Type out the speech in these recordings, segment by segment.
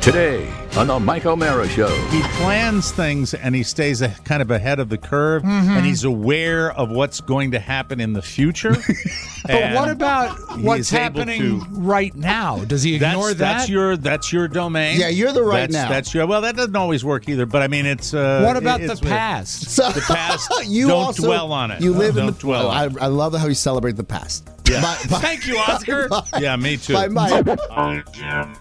Today on the Mike O'Mara Show. He plans things and he stays kind of ahead of the curve, and he's aware of what's going to happen in the future. But what about what's happening right now? Does he ignore that? That's your domain. Yeah, you're the right now. That's your. Well, that doesn't always work either. But I mean, it's. What about the past? So, the past. You don't also, dwell on it. You live in don't the. dwell. I love how you celebrate the past. Yeah. Thank you, Oscar. Yeah, me too. Bye, Mike. Hi, Jim.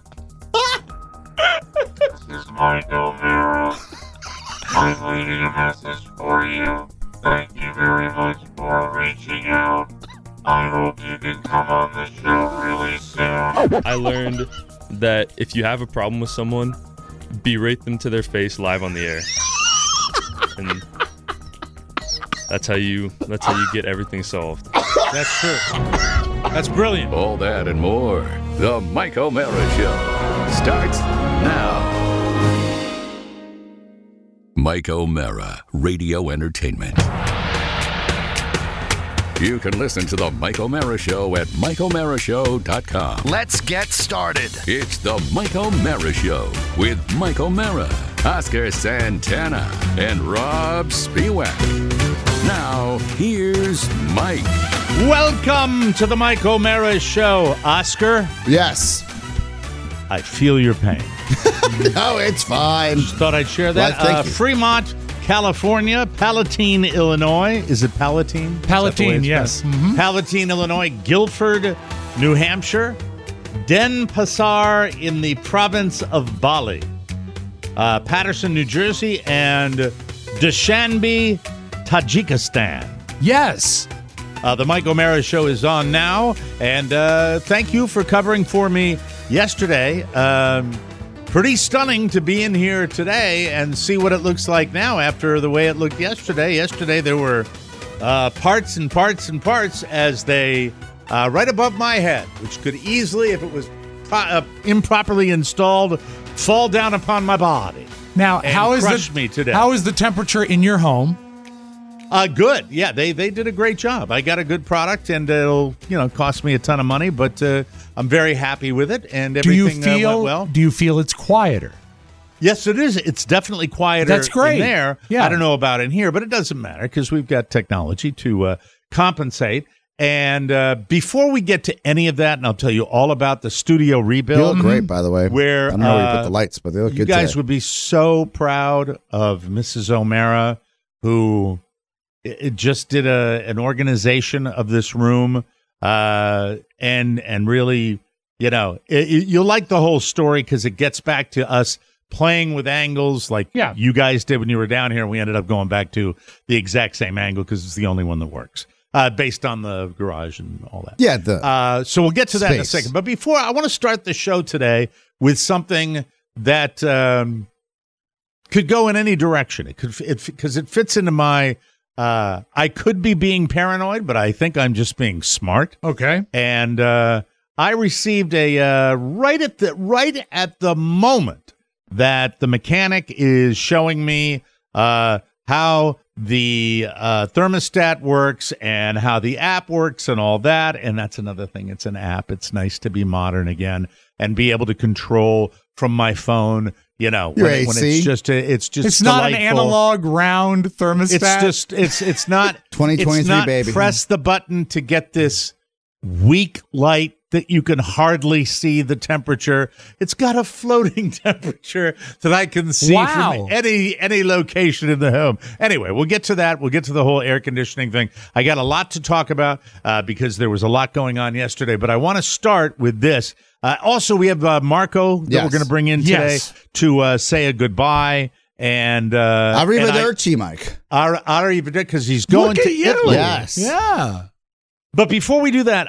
This is Mike O'Mara. I'm leaving a message for you. Thank you very much for reaching out. I hope you can come on the show really soon. I learned that if you have a problem with someone, berate them to their face live on the air. And that's how you get everything solved. That's true. That's brilliant. All that and more. The Mike O'Mara Show starts now. Mike O'Mara, Radio Entertainment. You can listen to the Mike O'Mara Show at MikeO'MaraShow.com. Let's get started. It's the Mike O'Mara Show with Mike O'Mara, Oscar Santana, and Rob Spiewak. Now, here's Mike. Welcome to the Mike O'Mara Show, Oscar. Yes. I feel your pain. No, it's fine. Just thought I'd share that. Well, thank you. Fremont, California, Palatine, Illinois. Is it Palatine? Palatine, yes. Mm-hmm. Palatine, Illinois, Guilford, New Hampshire, Denpasar in the province of Bali, Patterson, New Jersey, and Dushanbe, Tajikistan. Yes. The Mike O'Mara Show is on now, and thank you for covering for me yesterday. Pretty stunning to be in here today and see what it looks like now after the way it looked yesterday. Yesterday there were parts and parts and parts as they right above my head, which could easily, if it was improperly installed, fall down upon my body. Now, how is the temperature in your home? Good. Yeah, they did a great job. I got a good product, and it'll cost me a ton of money, but I'm very happy with it, and everything went well. Do you feel it's quieter? Yes, it is. It's definitely quieter. That's great. In there. Yeah. I don't know about in here, but it doesn't matter because we've got technology to compensate. And before we get to any of that, and I'll tell you all about the studio rebuild. You look great, by the way. Where I don't know where you put the lights, but they look good. You guys today. would be so proud of Mrs. O'Mara, who it just did an organization of this room, and really, you'll like the whole story because it gets back to us playing with angles like you guys did when you were down here. And we ended up going back to the exact same angle because it's the only one that works, based on the garage and all that. Yeah. So we'll get to that in a second. But before, I want to start the show today with something that could go in any direction. Because it fits into my. I could be being paranoid, but I think I'm just being smart. Okay. And I received a right at the moment that the mechanic is showing me how the thermostat works and how the app works and all that. And that's another thing. It's an app. It's nice to be modern again and be able to control from my phone. When it's just it's not an analog round thermostat. It's not 2023, it's not baby. Press the button to get this weak light that you can hardly see the temperature. It's got a floating temperature that I can see from any location in the home. Anyway, we'll get to that. We'll get to the whole air conditioning thing. I got a lot to talk about because there was a lot going on yesterday, but I want to start with this. Also, we have Marco that we're going to bring in today to say a goodbye. And Arrivederci, Mike. Arrivederci, because he's going to Italy. Yes. Yeah. But before we do that,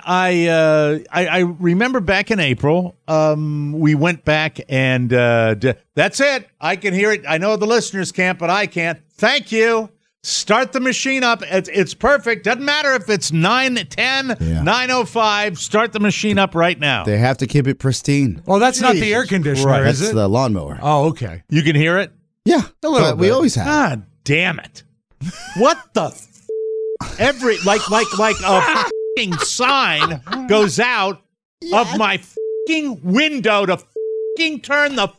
I remember back in April, we went back and that's it. I can hear it. I know the listeners can't, but I can't. Thank you. Start the machine up. It's perfect. Doesn't matter if it's 9:10, 9:05. Start the machine up right now. They have to keep it pristine. Well, that's not the air conditioner, is it? That's the lawnmower. Oh, okay. You can hear it? Yeah, a little bit. We always have. God damn it! What the? Every like a f***ing sign goes out of my f***ing window to f***ing turn the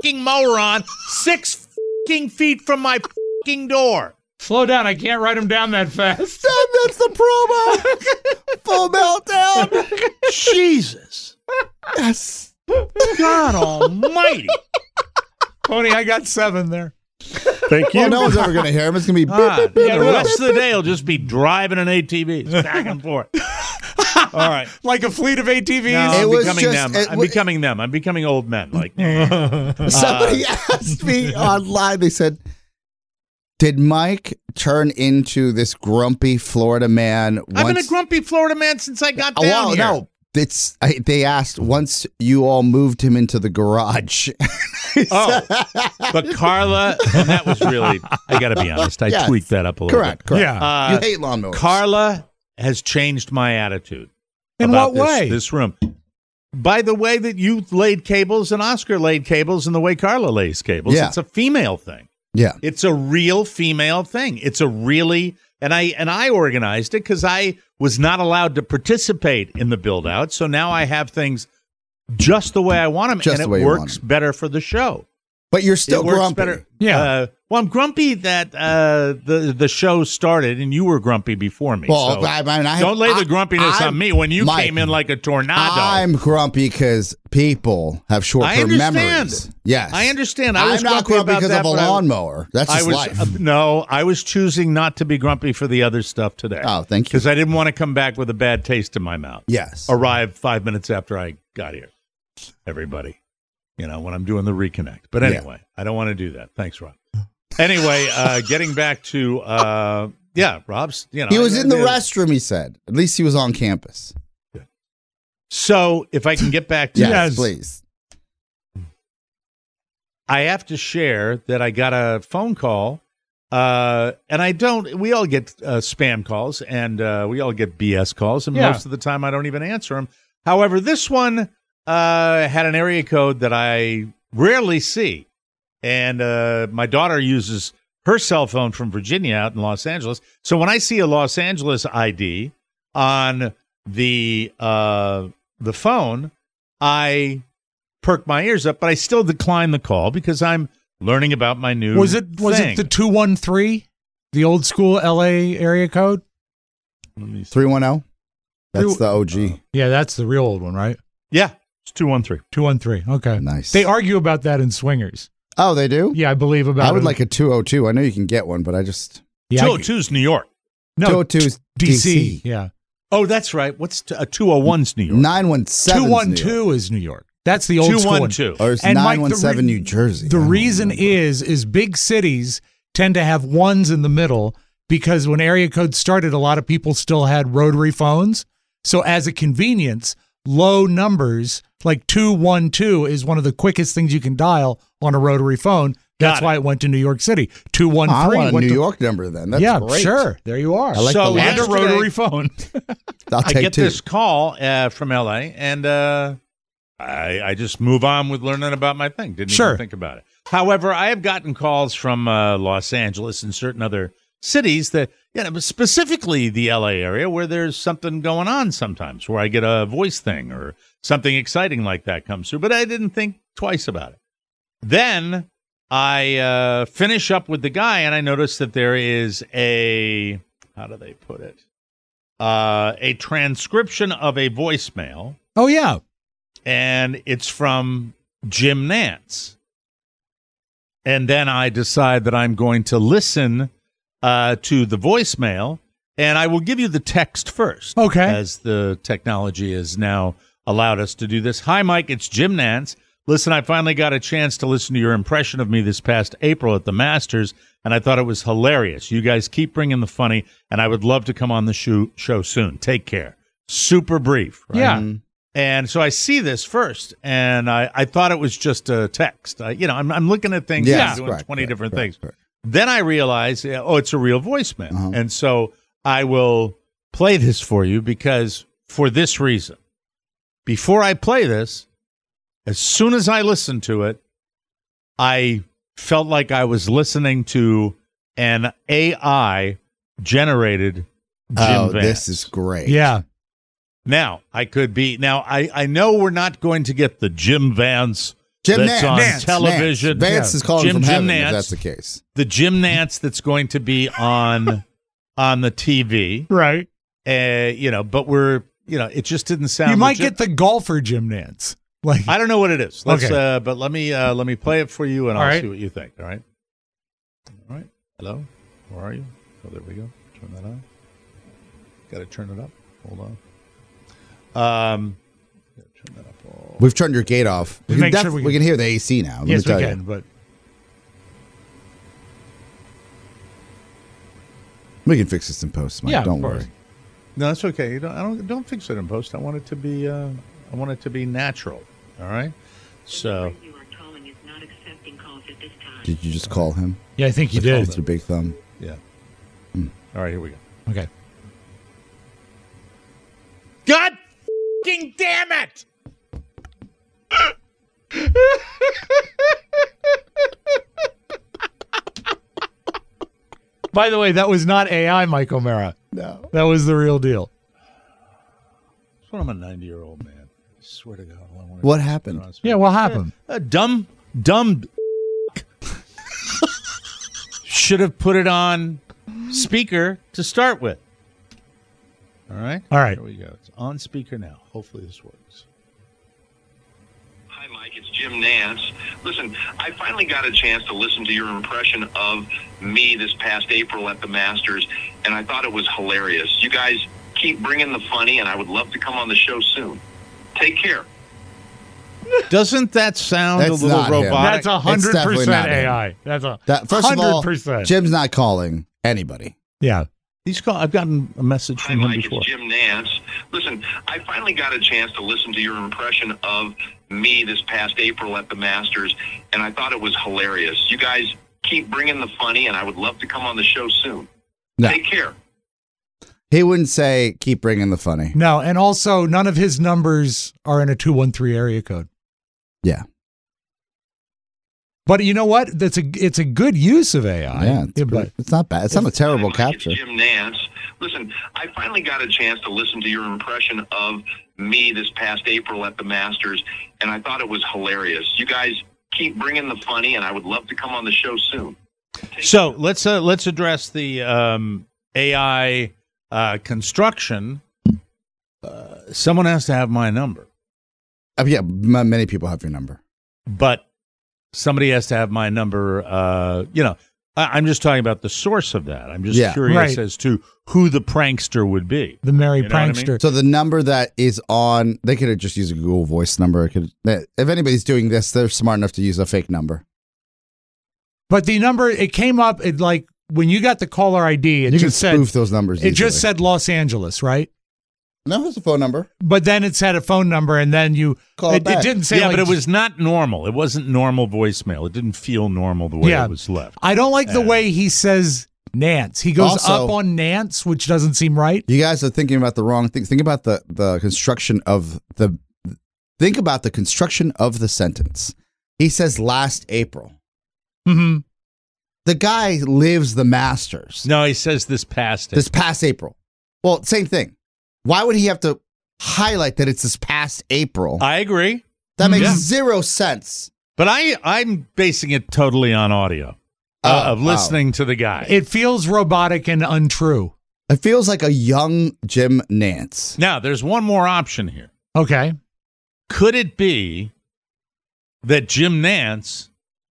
fucking mower on 6 fucking feet from my fucking door. Slow down. I can't write them down that fast. That's the promo. Full meltdown. Jesus. Yes. God almighty. Tony, I got 7 there. Thank you. Well, no one's ever going to hear him. It's going to be the rest of the day, he'll just be driving an ATV back and forth. All right. Like a fleet of ATVs? No, I'm becoming them. I'm becoming old men. Like somebody asked me online, they said, did Mike turn into this grumpy Florida man? I've been a grumpy Florida man since I got down here. No. They asked once you all moved him into the garage. But Carla, and that was really, I got to be honest, I tweaked that up a little bit. Correct. Yeah. You hate lawnmowers. Carla has changed my attitude. In what way? This room. By the way that you laid cables and Oscar laid cables and the way Carla lays cables. Yeah. It's a female thing. Yeah. It's a real female thing. It's a really, and I organized it because I was not allowed to participate in the build out. So now I have things just the way I want them, and it works better for the show. But you're still grumpy. Better. Yeah. Well, I'm grumpy that the show started, and you were grumpy before me. Well, so don't lay the grumpiness on me when you came in like a tornado. I'm grumpy because people have short-term memories. Yes, I understand. I'm not grumpy because of a lawnmower. That's just life. No, I was choosing not to be grumpy for the other stuff today. Oh, thank you. Because I didn't want to come back with a bad taste in my mouth. Yes. Arrive 5 minutes after I got here. Everybody. When I'm doing the reconnect. But anyway, I don't want to do that. Thanks, Rob. Anyway, getting back to, Rob's, he was in the restroom, he said. At least he was on campus. So if I can get back to yes, please. I have to share that I got a phone call, and we all get spam calls, and we all get BS calls, and most of the time I don't even answer them. However, this one had an area code that I rarely see. And my daughter uses her cell phone from Virginia out in Los Angeles. So when I see a Los Angeles ID on the phone, I perk my ears up, but I still decline the call because I'm learning about my new Was it the 213? The old school LA area code? 310? That's the OG. Yeah, that's the real old one, right? Yeah, it's 213. 213. Okay. Nice. They argue about that in Swingers. Oh, they do? Yeah, I believe about it. I would like a 202. I know you can get one, but I just... Yeah, 202 is New York. No, 202 is DC. Yeah. Oh, that's right. What's 201's New York? 917 212 is New York. That's the old school one. 212. Or it's 917 New Jersey. The reason is big cities tend to have ones in the middle because when area code started, a lot of people still had rotary phones. So as a convenience, low numbers like 212 is one of the quickest things you can dial on a rotary phone. That's why it went to New York City. 213. I want a New York number then. That's great. Sure. There you are. I like so and a rotary phone. I get this call from LA, and I just move on with learning about my thing. Didn't even think about it. However, I have gotten calls from Los Angeles and certain other cities that, specifically the LA area where there's something going on sometimes, where I get a voice thing or something exciting like that comes through. But I didn't think twice about it. Then I finish up with the guy, and I notice that there is a transcription of a voicemail. Oh, yeah. And it's from Jim Nantz. And then I decide that I'm going to listen to the voicemail, and I will give you the text first. Okay. As the technology has now allowed us to do this. Hi, Mike. It's Jim Nantz. Listen, I finally got a chance to listen to your impression of me this past April at the Masters, and I thought it was hilarious. You guys keep bringing the funny, and I would love to come on the show soon. Take care. Super brief. Right? Yeah. And so I see this first, and I thought it was just a text. I'm looking at things, doing 20 different things. Then I realize, it's a real voicemail. Uh-huh. And so I will play this for you because for this reason. Before I play this, as soon as I listened to it, I felt like I was listening to an AI-generated Jim Vance. This is great. Yeah. Now, I know we're not going to get the Jim Vance Jim that's Nance. on Nance. television. Vance is calling Jim from heaven Nance. if that's the case. The Jim Nance that's going to be on the TV. Right. But it just didn't sound. You might legit. get the golfer Jim Nance. Like, I don't know what it is. Let's, Okay. but let me play it for you, and All I'll right. see what you think. All right. All right. Hello. Where are you? Oh, there we go. Turn that on. Got to turn it up. Hold on. Gotta turn that up. We've turned your gate off. We can, Make sure we we can hear the AC now. Let me yes, we tell you. can. But We can fix this in post, Mike. Yeah, Don't of course. worry. No, that's okay. You don't fix it in post. I want it to be natural. All right. So You are calling is not accepting calls at this time. Did you just call him? yeah, I think you With did. your big thumb. yeah. All right. Here we go. Okay. God fucking damn it! By the way, that was not AI, Mike O'Mara. No. That was the real deal. That's when I'm a 90-year-old man. I swear to God. What happened? Yeah, what happened? Dumb should have put it on speaker to start with. All right? All right. Here we go. It's on speaker now. Hopefully this works. Hi, Mike. It's Jim Nance. Listen, I finally got a chance to listen to your impression of me this past April at the Masters, and I thought it was hilarious. You guys keep bringing the funny, and I would love to come on the show soon. Take care. Doesn't that sound That's a little not him. robotic? That's It's definitely 100% not him. AI. That's First of all, 100%. Jim's not calling anybody. Yeah. I've gotten a message Hi, from him Mike. before. It's Jim Nance. Listen, I finally got a chance to listen to your impression of me this past April at the Masters, and I thought it was hilarious. You guys keep bringing the funny, and I would love to come on the show soon. No. Take care. He wouldn't say, keep bringing the funny. No, and also none of his numbers are in a 213 area code. Yeah. But you know what? It's a good use of AI. Yeah, it's not bad. It's not a terrible Hi, Mike. capture. It's Jim Nance. Listen, I finally got a chance to listen to your impression of me this past April at the Masters, and I thought it was hilarious. You guys keep bringing the funny, and I would love to come on the show soon. So let's address the AI construction. Someone has to have my number, Yeah, many people have your number. but somebody has to have my number. I'm just talking about the source of that. I'm just curious Right. as to who the prankster would be. The merry You know what I mean? prankster. So the number that is on, they could have just used a Google Voice number. If anybody's doing this, they're smart enough to use a fake number. But the number, it came up, it like when you got the caller ID, it You can just said spoof those numbers. it just easily. said Los Angeles, right? No, there's a phone number. But then it said a phone number, and then you Call it it back. didn't say Yeah, like, but it was not normal. It wasn't normal voicemail. It didn't feel normal the way Yeah. it was left. I don't like the way he says Nance. He goes Also- up on Nance, which doesn't seem right. You guys are thinking about the wrong thing. Think about the construction of the. Think about the construction of the sentence. He says last April. Mm-hmm. The guy lives the Masters. No, he says this past This past April. Well, same thing. Why would he have to highlight that it's this past April? I agree. That makes Yeah. zero sense. But I'm basing it totally on audio of listening to the guy. It feels robotic and untrue. It feels like a young Jim Nance. Now, there's one more option here. Okay. Could it be that Jim Nance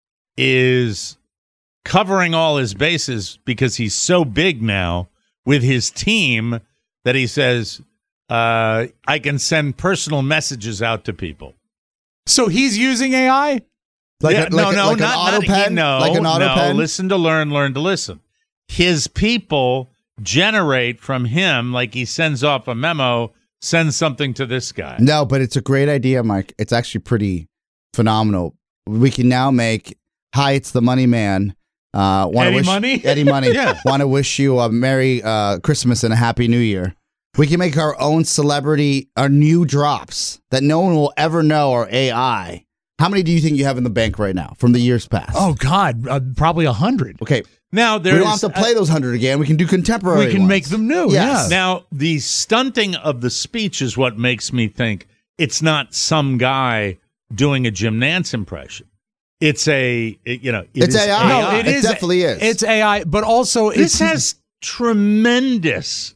is covering all his bases because he's so big now with his team that he says, I can send personal messages out to people? So he's using AI? Like Yeah, an auto pen? Like an auto pen? Listen to learn to listen. His people generate from him, like he sends off a memo, send something to this guy. No, but it's a great idea, Mike. It's actually pretty phenomenal. We can now make, hi, it's the Money Man. Eddie Money? Eddie Money. Yeah. Want to wish you a Merry Christmas and a Happy New Year. We can make our own celebrity, our new drops that no one will ever know are AI. How many do you think you have in the bank right now from the years past? Oh, God. Probably 100. Okay. Now We there's don't have to play those 100 again. We can do contemporary We can ones. make them new. Yes. Yeah. Now, the stunting of the speech is what makes me think it's not some guy doing a Jim Nantz impression. It's AI. No, it definitely is. It's AI, but also this has tremendous,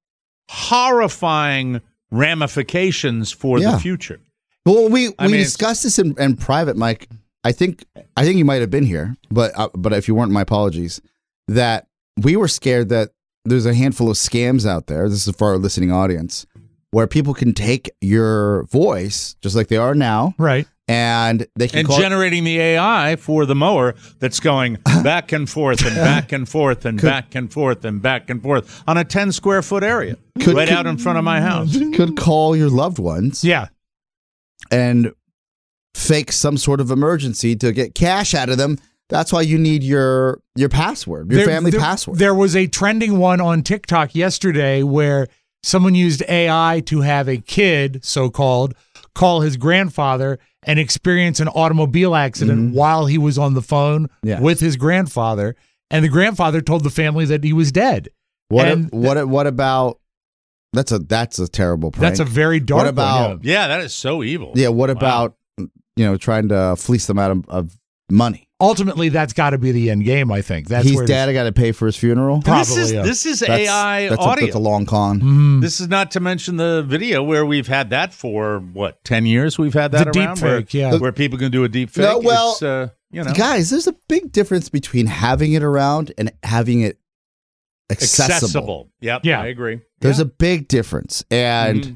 horrifying ramifications for the future. Well, we discussed this in private, Mike. I think you might have been here, but if you weren't, my apologies. That we were scared that there's a handful of scams out there. This is for our listening audience, where people can take your voice just like they are now, right? And they can generating the AI for the mower that's going back and forth and back and forth and back and forth and back and forth on a 10 square foot area out in front of my house. Could call your loved ones, and fake some sort of emergency to get cash out of them. That's why you need your password, your family password. There was a trending one on TikTok yesterday where someone used AI to have a kid, so-called, call his grandfather and experience an automobile accident while he was on the phone with his grandfather, and the grandfather told the family that he was dead. What about that's a terrible prank. That's a very dark one. What about one, that is so evil. Yeah, what about trying to fleece them out of money? Ultimately, that's got to be the end game, I think. That's his dad got to pay for his funeral? Probably. This is AI audio. That's a long con. Mm. This is not to mention the video where we've had that for, 10 years we've had that the around? Deep fake, where people can do a deep fake. No, well, it's, guys, there's a big difference between having it around and having it accessible. Yep, yeah, I agree. There's a big difference. And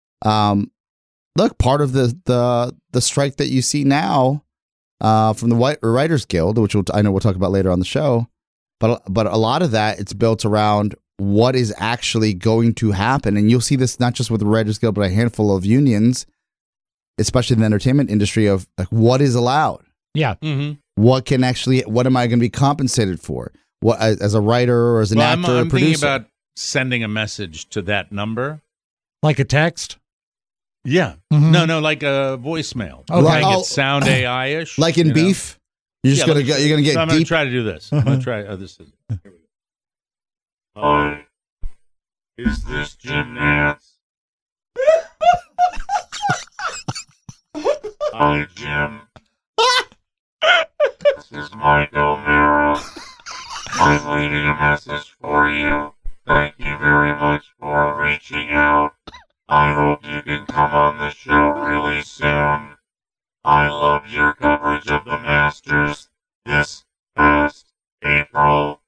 look, part of the strike that you see now from the Writers Guild, which I know we'll talk about later on the show, but a lot of that, it's built around what is actually going to happen. And you'll see this not just with the Writers Guild, but a handful of unions, especially in the entertainment industry, of like what is allowed. Yeah. Mm-hmm. What am I going to be compensated for? What as a writer or as an actor or I'm producer? thinking about sending a message to that number. Like a text? Yeah. Mm-hmm. No, like a voicemail. Okay. Make it sound AI-ish. Like in Beef? You're just going to get so deep? I'm going to try to do this. I'm going to try. This is. Here we go. Hi. Is this Jim Nantz? Hi, Jim. This is Mike O'Mara. I'm leaving a message for you. Thank you very much for reaching out. I hope you can come on the show really soon. I love your coverage of the Masters this past April.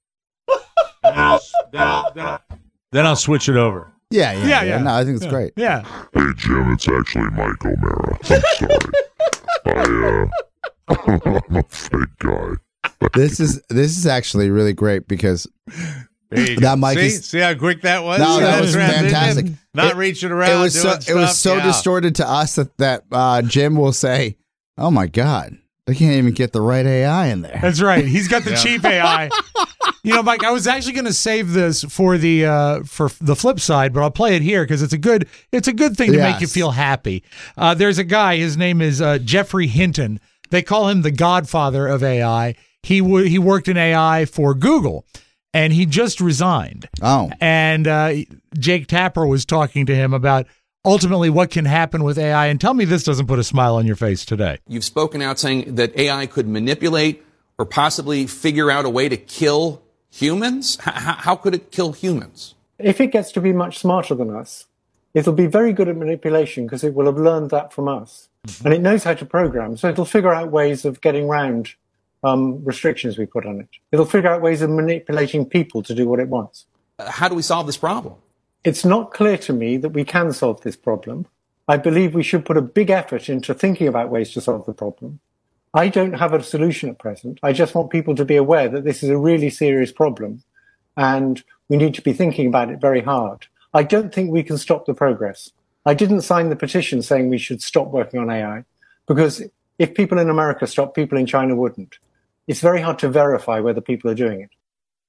Then I'll switch it over. Yeah. No, I think it's great. Yeah. Hey, Jim, it's actually Mike O'Mara. I'm sorry. I'm a fake guy. This is actually really great because that mic see how quick that was? No, that was fantastic. Not reaching around. It was so distorted to us that Jim will say, "Oh my God, they can't even get the right AI in there." That's right. He's got the cheap AI. Mike, I was actually going to save this for the flip side, but I'll play it here because it's a good thing to make you feel happy. There's a guy. His name is Jeffrey Hinton. They call him the godfather of AI. He worked in AI for Google, and he just resigned. Oh. And Jake Tapper was talking to him about ultimately what can happen with AI. And tell me this doesn't put a smile on your face today. You've spoken out saying that AI could manipulate or possibly figure out a way to kill humans. How could it kill humans? If it gets to be much smarter than us, it'll be very good at manipulation because it will have learned that from us. And it knows how to program, so it'll figure out ways of getting around restrictions we put on it. It'll figure out ways of manipulating people to do what it wants. How do we solve this problem? It's not clear to me that we can solve this problem. I believe we should put a big effort into thinking about ways to solve the problem. I don't have a solution at present. I just want people to be aware that this is a really serious problem and we need to be thinking about it very hard. I don't think we can stop the progress. I didn't sign the petition saying we should stop working on AI because if people in America stopped, people in China wouldn't. It's very hard to verify whether people are doing it.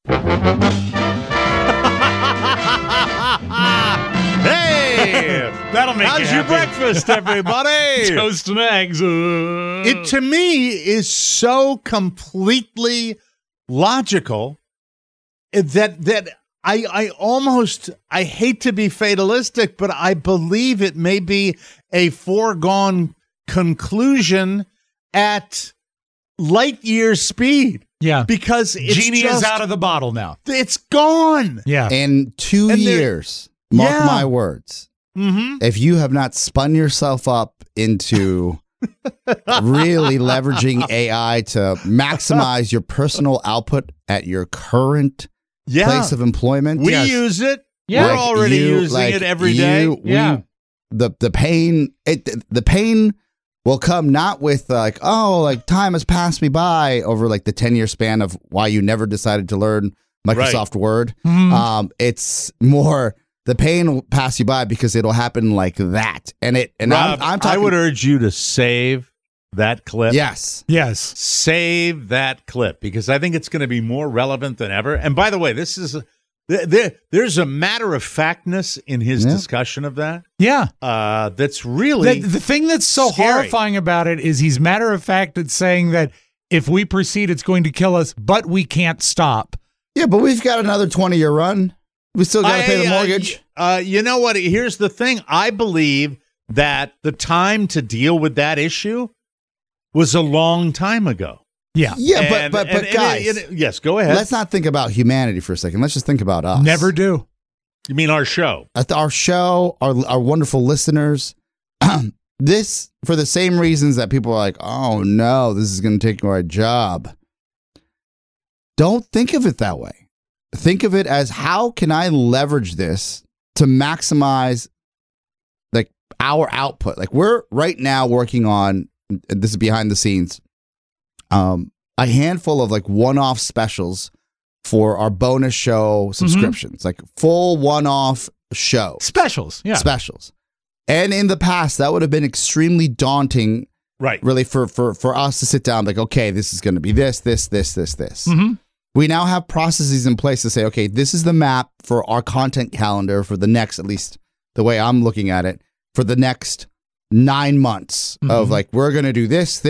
Hey! That'll make How's your breakfast, everybody? Toast and eggs. It, to me, is so completely logical that I hate to be fatalistic, but I believe it may be a foregone conclusion at light year speed. Yeah. Because it's Genie is just out of the bottle now. It's gone. Yeah. In 2 years, mark my words, if you have not spun yourself up into really leveraging AI to maximize your personal output at your current place of employment. We use it. Yeah. We're already using it every day. The pain will come not with time has passed me by over like the 10-year span of why you never decided to learn Microsoft Word. It's more the pain will pass you by because it'll happen like that. Rob, I'm talking, I would urge you to save that clip. Yes. Save that clip because I think it's going to be more relevant than ever. And by the way, this is there's a matter of factness in his discussion of that. Yeah. That's really the thing that's so scary. horrifying about it is he's matter of fact at saying that if we proceed, it's going to kill us, but we can't stop. Yeah, but we've got another 20-year run. We still got to pay the mortgage. You know what? Here's the thing. I believe that the time to deal with that issue was a long time ago. Yeah. Yeah, but guys. Yes, go ahead. Let's not think about humanity for a second. Let's just think about us. Never do. You mean our show? Our show, our wonderful listeners. This, for the same reasons that people are like, oh no, this is going to take my job. Don't think of it that way. Think of it as how can I leverage this to maximize like our output? Like we're right now working on, this is behind the scenes, a handful of like one-off specials for our bonus show subscriptions, like full one-off show specials. Yeah. Specials. And in the past, that would have been extremely daunting, right? Really for us to sit down like, okay, this is going to be this. Mm-hmm. We now have processes in place to say, okay, this is the map for our content calendar for the next, at least the way I'm looking at it, for the next 9 months of like, we're going to do this.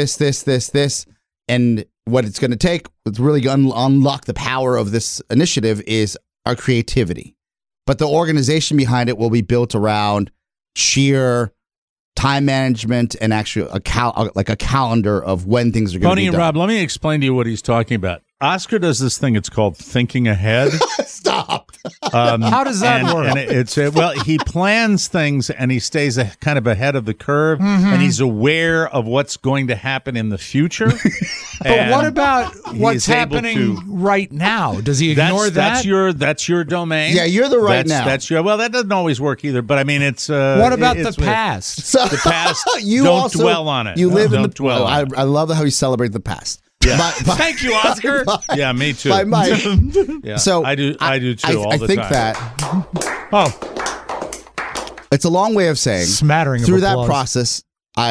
And what it's going to take, it's really going to unlock the power of this initiative is our creativity. But the organization behind it will be built around sheer time management and actually a calendar of when things are going to be done. Tony and Rob, let me explain to you what he's talking about. Oscar does this thing. It's called thinking ahead. Stop. How does that work? And it's he plans things and he stays kind of ahead of the curve, and he's aware of what's going to happen in the future. But what about what's happening right now? Does he ignore that? That's your domain. Yeah, you're the right now. That's your. Well, that doesn't always work either. But I mean, it's. What about the past? So, the past. You don't also dwell on it. You live in the. Dwell on it. I love how you celebrate the past. Yeah. Thank you, Oscar. Yeah, me too. By Mike. Yeah, so I do too. All the think time. that. It's a long way of saying. Smattering through of that applause. process.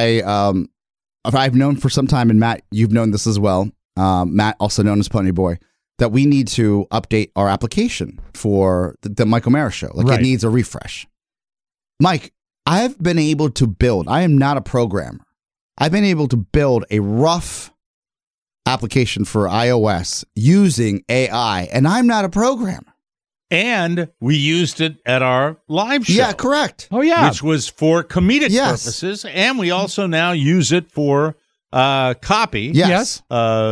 I've known for some time, and Matt, you've known this as well. Matt, also known as Pony Boy, that we need to update our application for the Mike O'Mara show. Like it needs a refresh. Mike, I've been able to build. I am not a programmer. I've been able to build a rough application for iOS using AI, and I'm not a programmer. And we used it at our live show. Yeah, correct. Oh, yeah. Which was for comedic purposes, and we also now use it for copy. Yes.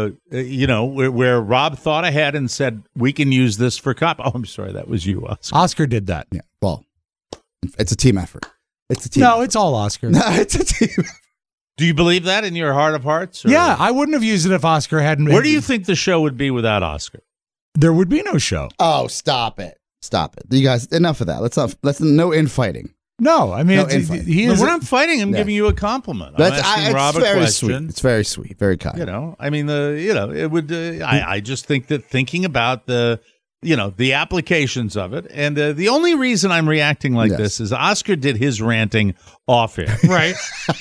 Where Rob thought ahead and said, we can use this for copy. Oh, I'm sorry, that was you, Oscar. Oscar did that. Yeah, well, it's a team effort. It's all Oscar. No, it's a team effort. Do you believe that in your heart of hearts? Or? Yeah, I wouldn't have used it if Oscar hadn't. Where do you think the show would be without Oscar? There would be no show. Oh, stop it. You guys, enough of that. Let's no infighting. No, I mean, we're not fighting. I'm giving you a compliment. I'm asking Rob a question. Sweet. It's very sweet, very kind. It would. I just think that thinking about the applications of it, and the only reason I'm reacting like this is Oscar did his ranting off air, right?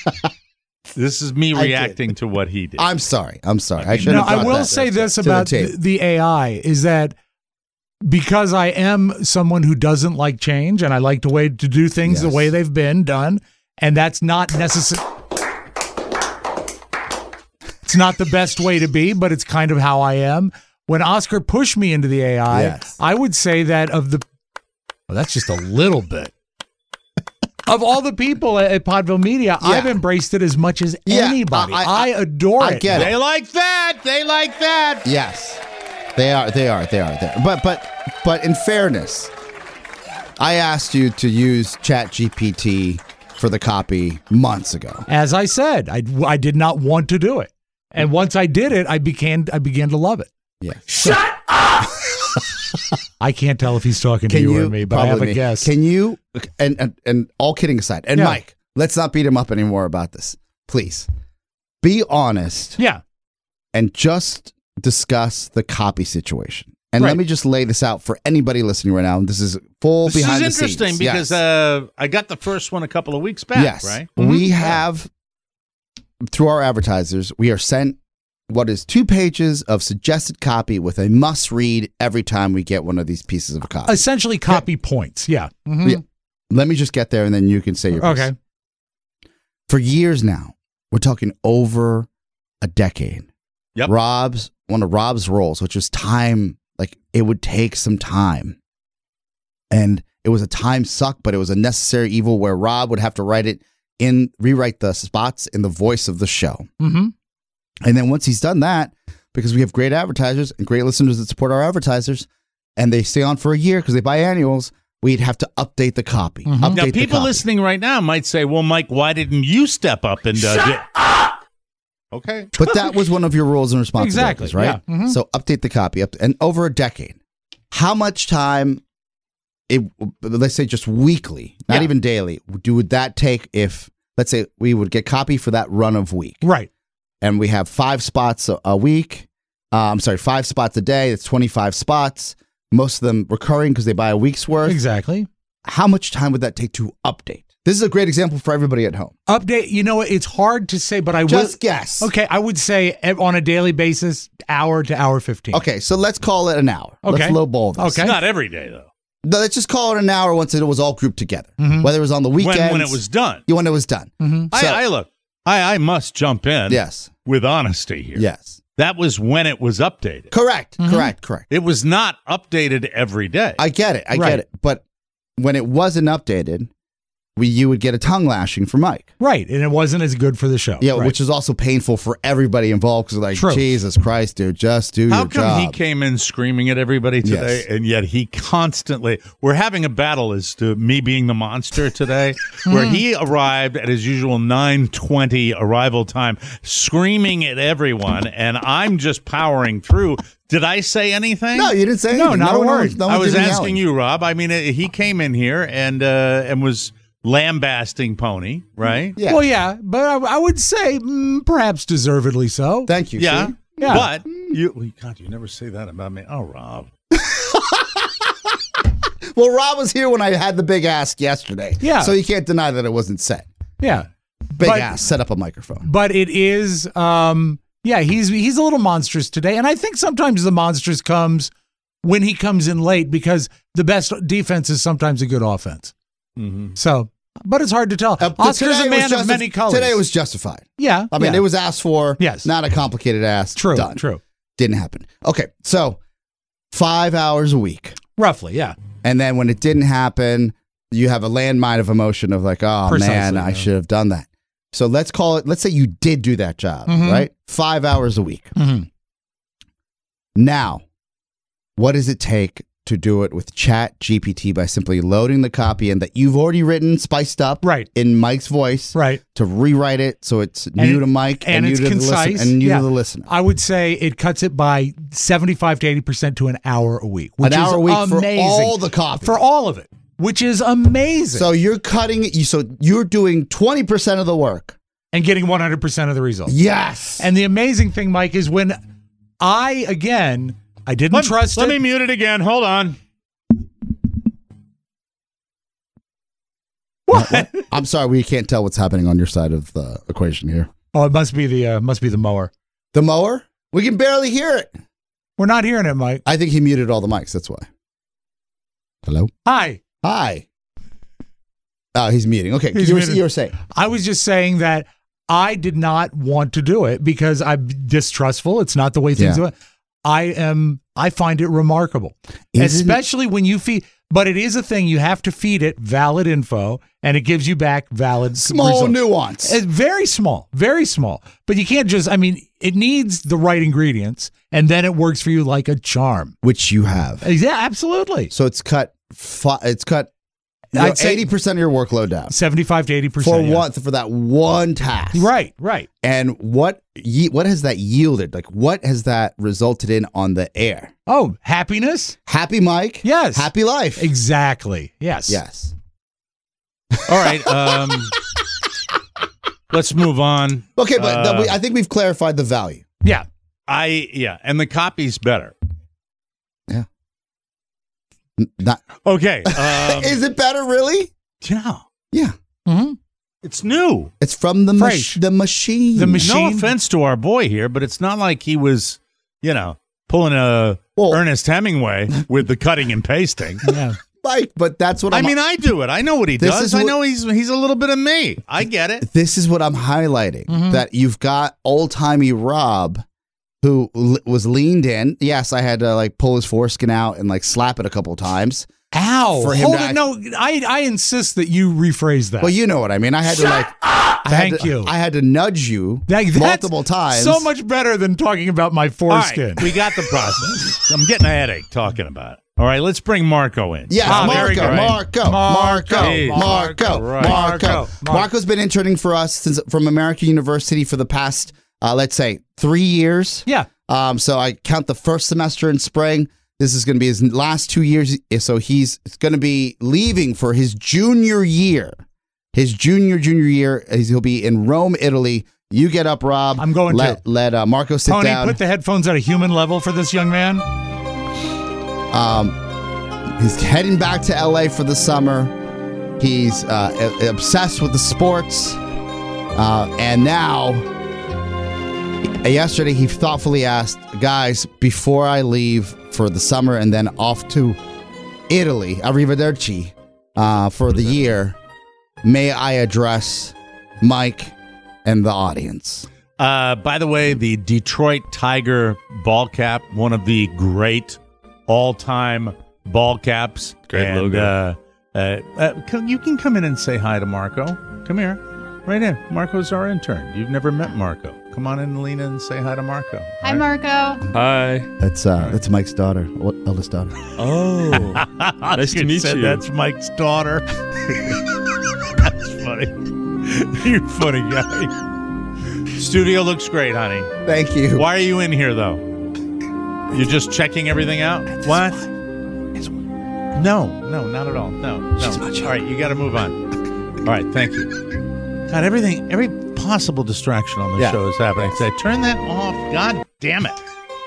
This is me reacting to what he did. I'm sorry. I will say this about the AI is that because I am someone who doesn't like change and I like to do things the way they've been done, and that's not necessary. It's not the best way to be, but it's kind of how I am. When Oscar pushed me into the AI, I would say that that's just a little bit. Of all the people at Podville Media, I've embraced it as much as anybody. I adore it. I get it. They like that. They like that. Yes, they are. But in fairness, I asked you to use ChatGPT for the copy months ago. As I said, I did not want to do it, and once I did it, I began to love it. Yeah. Shut up. I can't tell if he's talking to you or me, but I have a guess. Can you? And all kidding aside, and Mike, let's not beat him up anymore about this. Please be honest. Yeah. And just discuss the copy situation. And let me just lay this out for anybody listening right now. This is full behind the scenes. This is interesting because I got the first one a couple of weeks back, yes. right? We have, through our advertisers, we are sent what is 2 pages of suggested copy with a must-read every time we get one of these pieces of copy. Essentially copy points, yeah. Mm-hmm. Yeah. Let me just get there, and then you can say your piece. Okay. For years now, we're talking over a decade. Yep. One of Rob's roles, which was time, like it would take some time. And it was a time suck, but it was a necessary evil where Rob would have to rewrite the spots in the voice of the show. Mm-hmm. And then once he's done that, because we have great advertisers and great listeners that support our advertisers, and they stay on for a year because they buy annuals, we'd have to update the copy. Mm-hmm. Now, people listening right now might say, well, Mike, why didn't you step up and Shut up! Okay. But that was one of your roles and responsibilities, exactly, right? Yeah. Mm-hmm. So update the copy. And over a decade, how much time, let's say just weekly, not even daily, would that take if, let's say, we would get copy for that run of week? Right. And we have 5 spots a week. 5 spots a day. That's 25 spots. Most of them recurring because they buy a week's worth. Exactly. How much time would that take to update? This is a great example for everybody at home. Update, you know what? It's hard to say, but I would just guess. Okay, I would say on a daily basis, hour to hour 15. Okay, so let's call it an hour. Okay. Let's lowball this. Okay. Not every day, though. No, let's just call it an hour once it was all grouped together. Mm-hmm. Whether it was on the weekends. When it was done. Yeah, when it was done. Mm-hmm. So, I must jump in. Yes. With honesty here. Yes. That was when it was updated. Correct. Mm-hmm. Correct. It was not updated every day. I get it. I get it. But when it wasn't updated, you would get a tongue lashing from Mike. Right. And it wasn't as good for the show. Yeah, right. Which is also painful for everybody involved because like, True. Jesus Christ, dude, just do How your job. come he came in screaming at everybody today, and yet he constantly... We're having a battle as to me being the monster today, where he arrived at his usual 9:20 arrival time, screaming at everyone, and I'm just powering through. Did I say anything? No, you didn't say anything. No, not a word. I was asking you, Rob. I mean, he came in here and was... lambasting Pony, right? Yeah. Well, yeah, but I would say perhaps deservedly so. Thank you. Yeah. See? Yeah. But you never say that about me. Oh, Rob. Well, Rob was here when I had the big ask yesterday. Yeah. So you can't deny that it wasn't set. Yeah. Big ass, set up a microphone. But it is, he's a little monstrous today. And I think sometimes the monstrous comes when he comes in late because the best defense is sometimes a good offense. Mm-hmm. So, but it's hard to tell. Oscar's a man of many colors. Today was justified. Yeah. I mean, it was asked for. Yes. Not a complicated ask. True. Done. True. Didn't happen. Okay. So 5 hours a week. Roughly. Yeah. And then when it didn't happen, you have a landmine of emotion of like, oh, Precisely, man, I should have done that. So let's say you did do that job, right? 5 hours a week. Mm-hmm. Now, what does it take to do it with ChatGPT by simply loading the copy in that you've already written, spiced up in Mike's voice, to rewrite it so it's new to Mike and new it's to concise, and new to the listener? I would say it cuts it by 75 to 80% to an hour a week. Which an hour a week is amazing. for all the copy. For all of it, which is amazing. So you're cutting it. So you're doing 20% of the work and getting 100% of the results. Yes. And the amazing thing, Mike, is when I didn't trust it. Let me mute it again. Hold on. What? I'm sorry, we can't tell what's happening on your side of the equation here. Oh, it must be the mower. The mower? We can barely hear it. We're not hearing it, Mike. I think he muted all the mics. That's why. Hello? Hi. Oh, he's muting. Okay, you were saying. I was just saying that I did not want to do it because I'm distrustful. It's not the way things do it. I find it remarkable, especially when you feed. But it is a thing. You have to feed it valid info, and it gives you back valid Small results. nuance. It's very small, very small. But you can't just, it needs the right ingredients, and then it works for you like a charm. Which you have. Yeah, absolutely. So it's cut. I'd say 80% of your workload down 75 to 80%. for yeah. what for that one task. Right. And what has that yielded? Like what has that resulted in on the air? Oh, happiness? Happy Mike. Yes. Happy life. Exactly. Yes. Yes. All right. Let's move on. Okay, but I think we've clarified the value. Yeah. And the copy's better. Yeah. Okay. Is it better, really? Yeah. Yeah. Mm-hmm. It's new. It's from the machine. The machine. No offense to our boy here, but it's not like he was, pulling a Ernest Hemingway with the cutting and pasting. Yeah. Mike, but that's what I do it. I know what he does. I know he's a little bit of me. I get it. This is what I'm highlighting, that you've got old-timey Rob who was leaned in. Yes, I had to pull his foreskin out and slap it a couple times. Ow. For him Hold it. No, I insist that you rephrase that. Well, you know what I mean. I had Thank you. I had to nudge you multiple times. So much better than talking about my foreskin. All right, we got the process. I'm getting a headache talking about it. All right, let's bring Marco in. Yes, Marco. Marco's been interning for us from American University for the past, let's say, 3 years. Yeah. So I count the first semester in spring. This is going to be his last 2 years. So he's going to be leaving for his junior year. His junior year, he'll be in Rome, Italy. You get up, Rob. I'm going to. Let Marco sit Tony, down. put the headphones at a human level for this young man. He's heading back to LA for the summer. He's obsessed with the sports. And now, yesterday, he thoughtfully asked, guys, before I leave for the summer and then off to Italy, arrivederci, for the year, may I address Mike and the audience? By the way, the Detroit Tiger ball cap, one of the great all-time ball caps. Great logo. You can come in and say hi to Marco. Come here. Right in. Marco's our intern. You've never met Marco. Come on in and lean in and say hi to Marco. Hi, Marco. Hi. That's Mike's daughter, eldest daughter. Oh, nice to meet you. That's Mike's daughter. That's funny. You're funny guy. Studio looks great, honey. Thank you. Why are you in here, though? You're just checking everything out? What? No, not at all. No. All right, you got to move on. All right, thank you. God, every possible distraction on the show is happening. Say, turn that off. God damn it.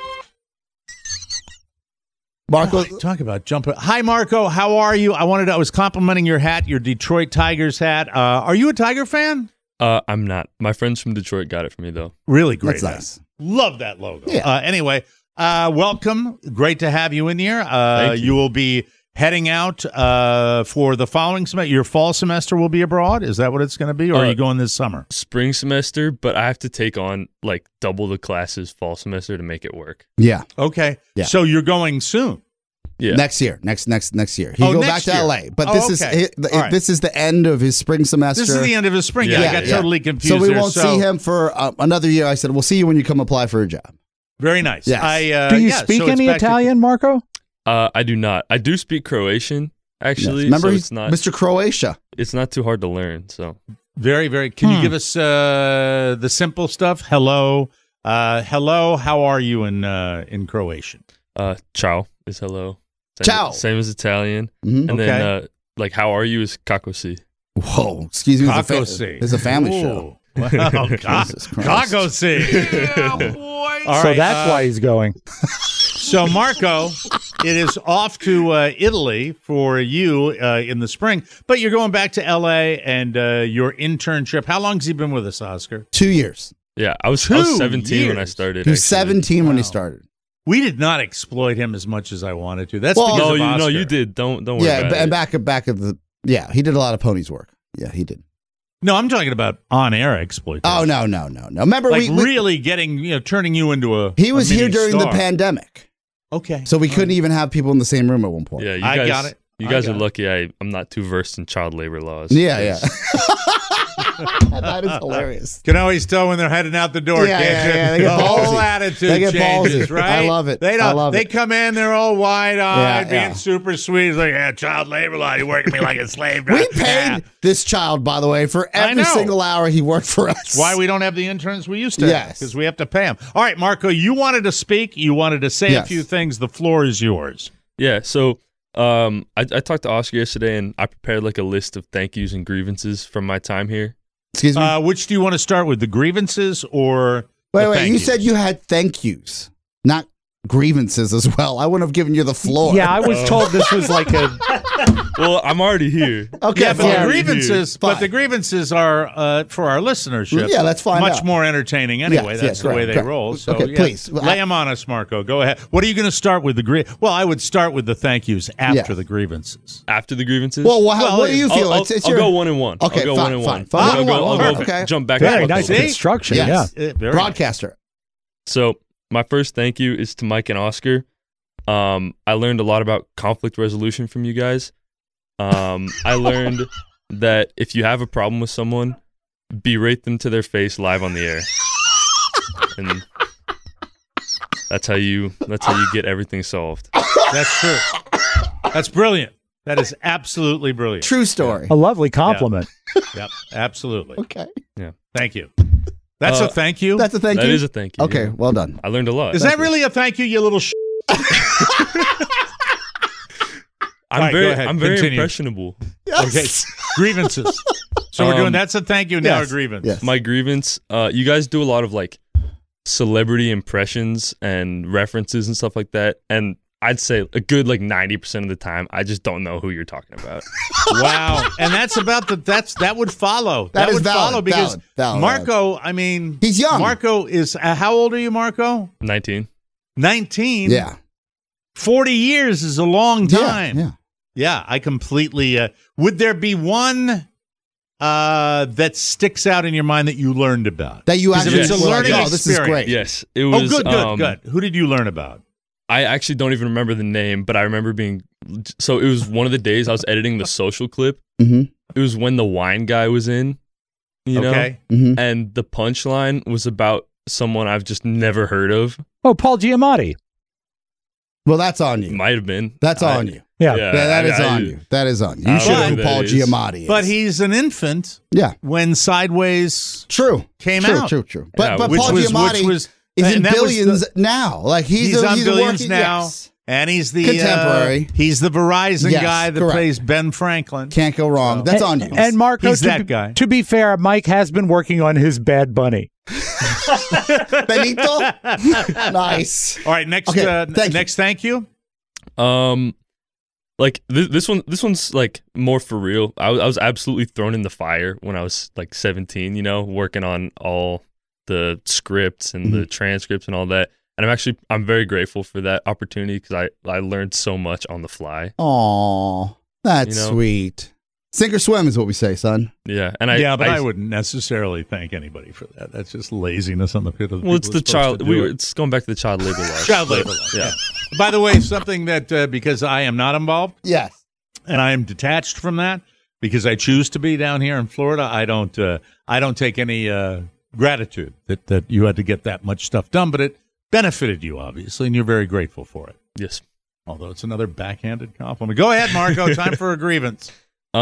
Marco, talk about jumping. Hi, Marco. How are you? I was complimenting your hat, your Detroit Tigers hat. Are you a Tiger fan? I'm not. My friends from Detroit got it for me, though. Really great. That's nice. Love that logo. Yeah. Anyway, welcome. Great to have you in here. You will be heading out for the following semester. Your fall semester will be abroad. Is that what it's going to be, or are you going this summer? Spring semester, but I have to take on double the classes fall semester to make it work. Yeah. Okay. Yeah. So you're going soon. Yeah. Next year. Next year. He'll go back to LA. But this is the end of his spring semester. This is the end of his spring. Yeah, I got totally confused. So we won't see him for another year. I said, we'll see you when you come apply for a job. Very nice. Yes. Do you speak any Italian, Marco? I do not. I do speak Croatian, actually. Yes. Remember, so he's it's not, Mr. Croatia. It's not too hard to learn. So very, very. Can you give us the simple stuff? Hello. Hello. How are you in Croatian? Ciao is hello. Ciao. Same as Italian. Mm-hmm. And then how are you is kako si. Whoa, excuse me. Kako si. It's a family show. Wow, kako si. Yeah, boy. All so right, that's why he's going. So, Marco, it is off to Italy for you in the spring, but you're going back to L.A. and your internship. How long has he been with us, Oscar? 2 years. Yeah, I was 17 when I started. He was 17 when he started. We did not exploit him as much as I wanted to. That's no, you did. Don't worry about it. And back at the he did a lot of Ponies work. Yeah, he did. No, I'm talking about on-air exploitation. Oh no! Remember, we really getting turning you into a. He was here during the pandemic. Okay, so we couldn't even have people in the same room at one point. Yeah, I got it. You guys are lucky I'm not too versed in child labor laws. Yeah. That is hilarious. Can always tell when they're heading out the door, can't you? They get the ballsy. whole attitude They get changes, ballsy. right? I love it. They come in, they're all wide-eyed, Yeah, being super sweet. It's like, child labor law, you working me like a slave. We paid this child, by the way, for every single hour he worked for us. That's why we don't have the interns we used to have, Yes. because we have to pay them. All right, Marco, you wanted to speak. You wanted to say a few things. The floor is yours. Yeah, so I talked to Oscar yesterday, and I prepared like a list of thank yous and grievances from my time here. Excuse me? Which do you want to start with, the grievances or Wait, you said you had thank yous, not grievances as well. I wouldn't have given you the floor. Yeah, I was told this was like a... Well, I'm already here. Okay, yeah, but the grievances are for our listenership. Yeah, let's find much out. more entertaining anyway. That's the way they roll. So please lay them on us, Marco. Go ahead. What are you going to start with? Well, I would start with the thank yous after the grievances. After the grievances? Well, what do you feel? I'll go one and one. Okay, I'll go fine, one and fine. one. I'll go jump back. Very and nice forth. construction. Yes. Yeah. Broadcaster. So my first thank you is to Mike and Oscar. I learned a lot about conflict resolution from you guys. I learned that if you have a problem with someone, berate them to their face live on the air, and that's how you get everything solved. That's true. That's brilliant. That is absolutely brilliant. True story. A lovely compliment. Yep, absolutely. Okay. Yeah. Thank you. That's a thank you. That's a thank you. That is a thank you. Okay, well done. I learned a lot. Is that really a thank you, you little I'm very Continue. impressionable. Okay, grievances. So we're doing that's a thank you, now a grievance. Yes. My grievance, you guys do a lot of like celebrity impressions and references and stuff like that, and I'd say a good like 90% of the time I just don't know who you're talking about. Wow. And that's about that would follow. That is would valid, follow because valid. Marco, I mean, he's young. Marco is how old are you, Marco? 19. 19? Yeah. 40 years is a long time. Yeah. Yeah, I completely would there be one that sticks out in your mind that you learned about? That you actually it's a learning experience. This is great. Yes. It was good. Who did you learn about? I actually don't even remember the name, but I remember it was one of the days I was editing the social clip. Mm-hmm. It was when the wine guy was in, you know? Mm-hmm. And the punchline was about someone I've just never heard of. Oh, Paul Giamatti. Well, that's on you. Might have been. That's on you. Yeah. That is on you. That is on you. You should know who Paul Giamatti is. But he's an infant. Yeah. When Sideways came True. out. True. But Yeah, Paul Giamatti is in billions now. Like he's on billions working, now. yes. And he's the contemporary. He's the Verizon guy that correct. plays Ben Franklin. Can't go wrong. That's on you. And Marco, He's that guy. To be fair, Mike has been working on his Bad Bunny. Benito. Nice. All right, next thank you. Like this one's like more for real. I was absolutely thrown in the fire when I was like 17, you know, working on all the scripts and the transcripts and all that. And I'm very grateful for that opportunity because I learned so much on the fly. Aw, that's sweet. Sink or swim is what we say, son. Yeah, and I wouldn't necessarily thank anybody for that. That's just laziness on the part of the well, it's the child. It's going back to the child labor law. Child labor law. Yeah. By the way, something that because I am not involved. Yes. And I am detached from that because I choose to be down here in Florida. I don't take any gratitude that you had to get that much stuff done, but it benefited you obviously, and you're very grateful for it. Yes. Although it's another backhanded compliment. Go ahead, Marco. Time for a grievance.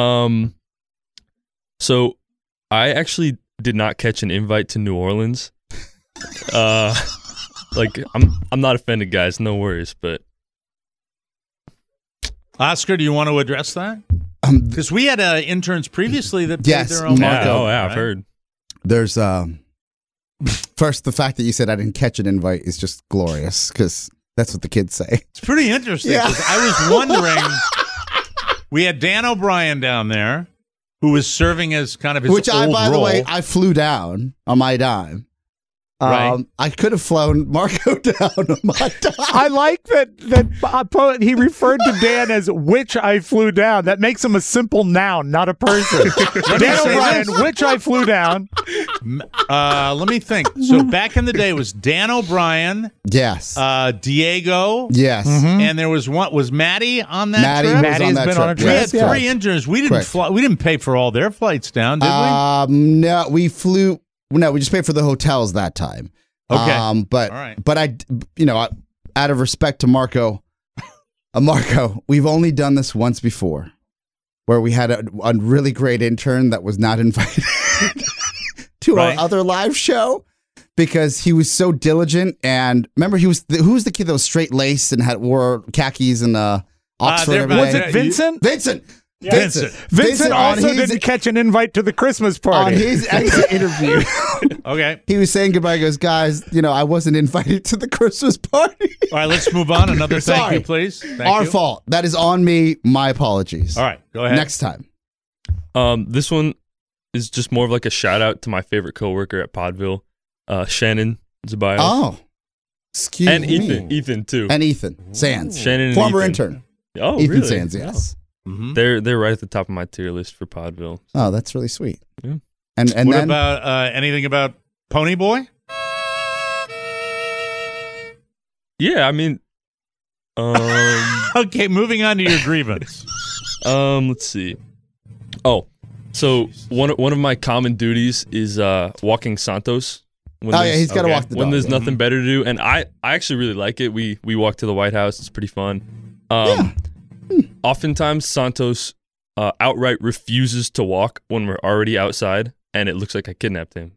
So I actually did not catch an invite to New Orleans. Like I'm not offended, guys. No worries, but Oscar, do you want to address that? Because we had interns previously that paid yes, their own money. Marco, I've heard. There's first the fact that you said I didn't catch an invite is just glorious because that's what the kids say. It's pretty interesting. Yeah. I was wondering. We had Dan O'Brien down there, who was serving as kind of his Which old by the role. way, I flew down on my dime. Right. I could have flown Marco down on my dime. I like that he referred to Dan as which I flew down. That makes him a simple noun, not a person. Dan O'Brien, which I flew down. Let me think. So back in the day, it was Dan O'Brien. Yes. Diego. Yes. And there was one. Was Maddie on that trip? Maddie's been on a trip. We had Yes. 3 interns. We didn't fly. We didn't pay for all their flights down, did we? No, we flew. No, we just paid for the hotels that time. Okay. But All right. but I, out of respect to Marco, we've only done this once before, where we had a really great intern that was not invited to our other live show because he was so diligent. And remember, who was the kid that was straight laced and wore khakis and Oxford every day? Was it Vincent? Vincent. Vincent also his- didn't catch an invite to the Christmas party. On his exit interview, Okay. he was saying goodbye. He goes, guys, I wasn't invited to the Christmas party. All right, let's move on. Another thank Sorry. you, please. Thank Our you. fault. That is on me. My apologies. All right, go ahead. Next time. This one is just more of like a shout out to my favorite coworker at Podville, Shannon Zabias. Oh, excuse and me. Ethan too. And Ethan Sands. Shannon and Former Ethan. intern. Oh, Ethan really? Sands, yes. They're right at the top of my tier list for Podville. Oh, that's really sweet. Yeah. And What then about anything about Pony Boy? Yeah, I mean, Okay, moving on to your grievance. let's see. Oh, so one of my common duties is walking Santos. When he's got to walk the dog. when there's nothing better to do, and I actually really like it. We walk to the White House. It's pretty fun. Oftentimes Santos outright refuses to walk when we're already outside, and it looks like I kidnapped him.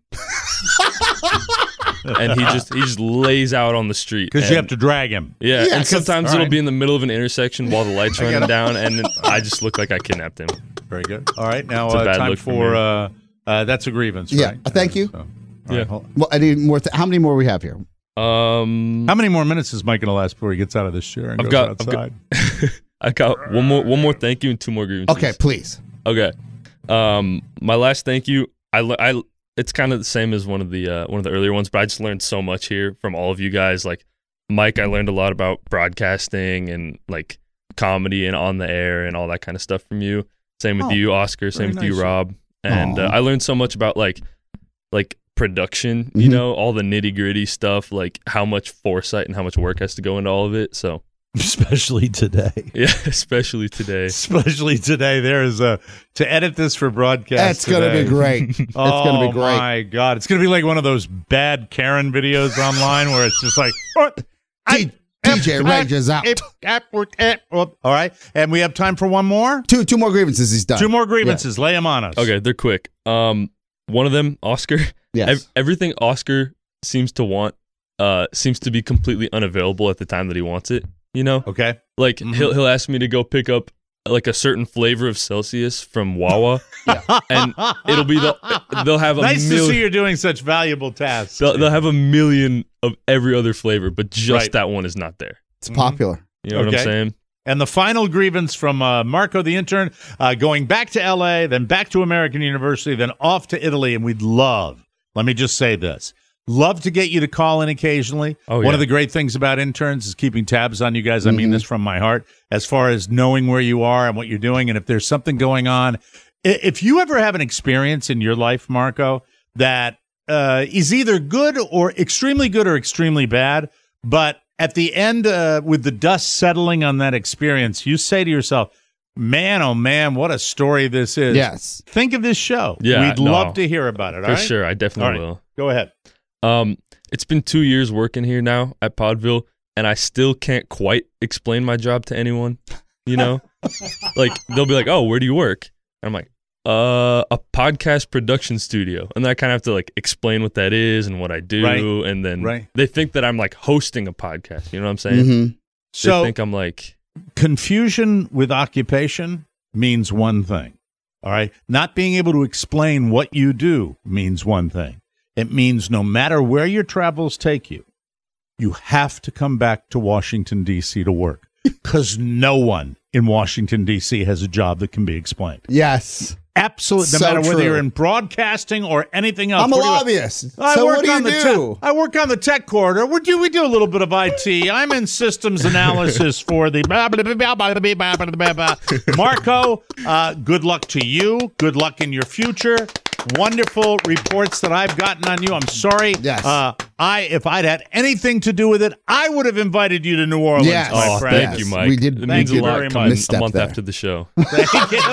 And he just lays out on the street Because you have to drag him. Yeah, Yeah, and 'cause- sometimes all it'll right. be in the middle of an intersection while the lights running down, and I just look like I kidnapped him. Very good. All right, now It's a bad time look for for that's a grievance, Yeah, right? thank you. So, all Yeah. right, hold- well, I need more. How many more we have here? How many more minutes is Mike going to last before he gets out of this chair and I've goes got- outside? I got one more thank you and 2 more grievances. Okay, please. Okay. My last thank you. I it's kind of the same as one of the earlier ones, but I just learned so much here from all of you guys. Like Mike, I learned a lot about broadcasting and like comedy and on the air and all that kind of stuff from you. Same with you, Oscar. Same with very you, nice. Rob. And Aw. I learned so much about like production. You know, all the nitty gritty stuff, like how much foresight and how much work has to go into all of it. So Especially today. yeah, especially today. Especially today. There is to edit this for broadcast. That's going to today. be great. It's going to be great. Oh my God. It's going to be like one of those bad Karen videos online where it's just like, TJ Rages out. All right. And we have time for one more? Two more grievances. He's done. 2 more grievances. Lay them on us. Okay, they're quick. One of them, Oscar. Yes. Everything Oscar seems to want seems to be completely unavailable at the time that he wants it. You know, Okay. like he'll ask me to go pick up like a certain flavor of Celsius from Wawa, and it'll be they'll have a Nice to see million. you're doing such valuable tasks. They'll have a million of every other flavor, but just Right. that one is not there. It's popular. You know what I'm Okay. saying? And the final grievance from Marco the intern, going back to L.A., then back to American University, then off to Italy. And we'd love, let me just say this, love to get you to call in occasionally. Oh, One yeah. of the great things about interns is keeping tabs on you guys. I mean this from my heart, as far as knowing where you are and what you're doing. And if there's something going on, if you ever have an experience in your life, Marco, that is either good or extremely bad, but at the end, with the dust settling on that experience, you say to yourself, man, oh man, what a story this is. Yes. Think of this show. Yeah, We'd no. love to hear about it. For all right? sure, I definitely All right. will. Go ahead. It's been 2 years working here now at Podville, and I still can't quite explain my job to anyone. You know, like they'll be like, "Oh, where do you work?" And I'm like, a podcast production studio," and then I kind of have to like explain what that is and what I do, Right. and then Right. they think that I'm like hosting a podcast. You know what I'm saying? Mm-hmm. They So think I'm like, confusion with occupation means one thing. All right. Not being able to explain what you do means one thing. It means no matter where your travels take you, you have to come back to Washington, D.C. to work because no one in Washington, D.C. has a job that can be explained. Yes. Absolutely. No So matter whether true. you're in broadcasting or anything else. I'm a What do you- lobbyist. I So work what do on you the do? I work on the tech corridor. We do a little bit of IT. I'm in systems analysis for the blah, blah, blah, blah, blah, blah, blah, blah, blah. Marco, good luck to you. Good luck in your future. wonderful reports that I've gotten on you. I'm sorry. Yes. If I'd had anything to do with it, I would have invited you to New Orleans. Yes. my friend. Thank you, Mike. We did. It means a lot very coming much. a month there. after the show. Thank you.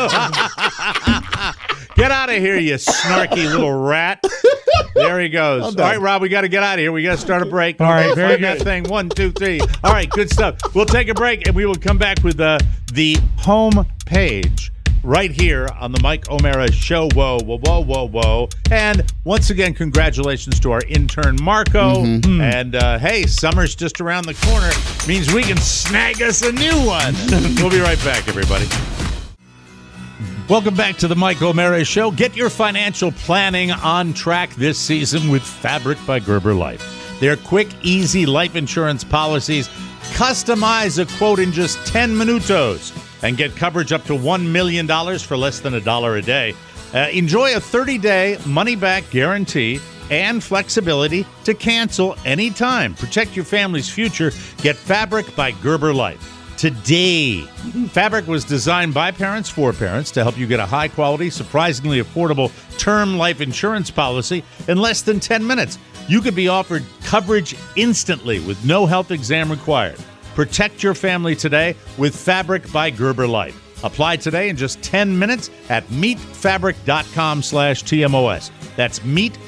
Get out of here, you snarky little rat. There he goes. All right, Rob, we got to get out of here. We got to start a break. All right, very Find that thing. 1, 2, 3. All right, good stuff. We'll take a break, and we will come back with the home page right here on the Mike O'Mara Show. Whoa, whoa, whoa, whoa, whoa. And once again, congratulations to our intern, Marco. And, hey, summer's just around the corner. Means we can snag us a new one. We'll be right back, everybody. Welcome back to the Mike O'Mara Show. Get your financial planning on track this season with Fabric by Gerber Life. Their quick, easy life insurance policies customize a quote in just 10 minutos and get coverage up to $1 million for less than $1 a day. Enjoy a 30-day money-back guarantee and flexibility to cancel anytime. Protect your family's future. Get Fabric by Gerber Life today. Fabric was designed by parents for parents to help you get a high-quality, surprisingly affordable term life insurance policy in less than 10 minutes. You could be offered coverage instantly with no health exam required. Protect your family today with Fabric by Gerber Life. Apply today in just 10 minutes at meetfabric.com/TMOS. That's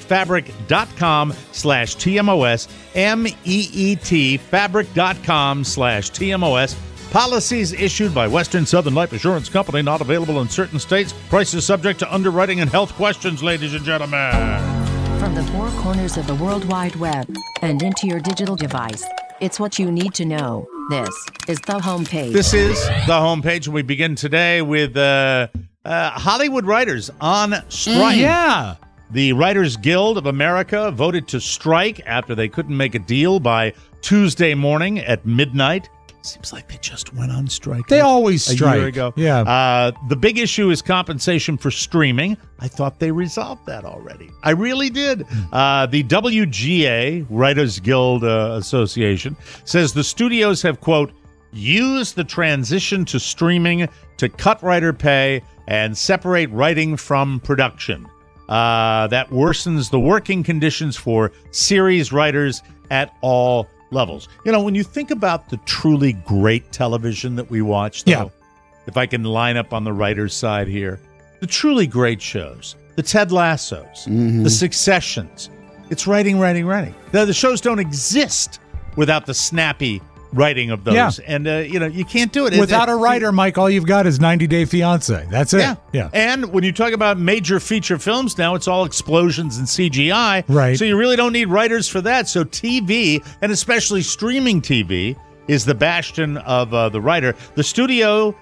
meetfabric.com/TMOS, MEET, fabric.com/TMOS. Policies issued by Western Southern Life Assurance Company, not available in certain states. Prices subject to underwriting and health questions, ladies and gentlemen. From the four corners of the World Wide Web and into your digital device, it's what you need to know. This is the homepage. This is the homepage. We begin today with Hollywood writers on strike. Yeah. The Writers Guild of America voted to strike after they couldn't make a deal by Tuesday morning at midnight. Seems like they just went on strike. They always strike. A year ago. Yeah. The big issue is compensation for streaming. I thought they resolved that already. I really did. The WGA, Writers Guild Association, says the studios have, quote, used the transition to streaming to cut writer pay and separate writing from production. That worsens the working conditions for series writers at all levels. You know, when you think about the truly great television that we watch, though, if I can line up on the writer's side here, the truly great shows, the Ted Lassos, the Successions, it's writing. The shows don't exist without the snappy writing of those. Yeah. And, you can't do it. Without a writer, Mike, all you've got is 90 Day Fiancé. That's it. Yeah. And when you talk about major feature films now, it's all explosions and CGI. Right. So you really don't need writers for that. So TV, and especially streaming TV, is the bastion of the writer. The studios,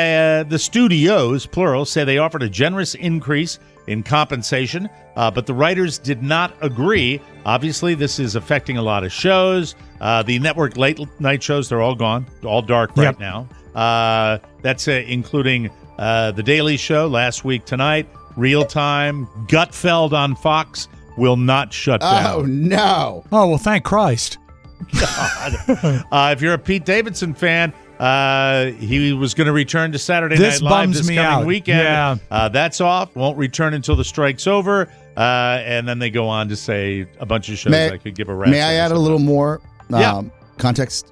plural, say they offered a generous increase in compensation, but the writers did not agree. Obviously, this is affecting a lot of shows. The network late night shows, they're all gone, all dark right now. That's including The Daily Show last week tonight, Real Time, Gutfeld on Fox will not shut down. Oh, no. Oh, well, thank Christ. If you're a Pete Davidson fan, he was going to return to Saturday This Night Live bums this me coming out. weekend. Yeah. That's off. Won't return until the strike's over. And then they go on to say a bunch of shows I could give a rat's May I add a little more context?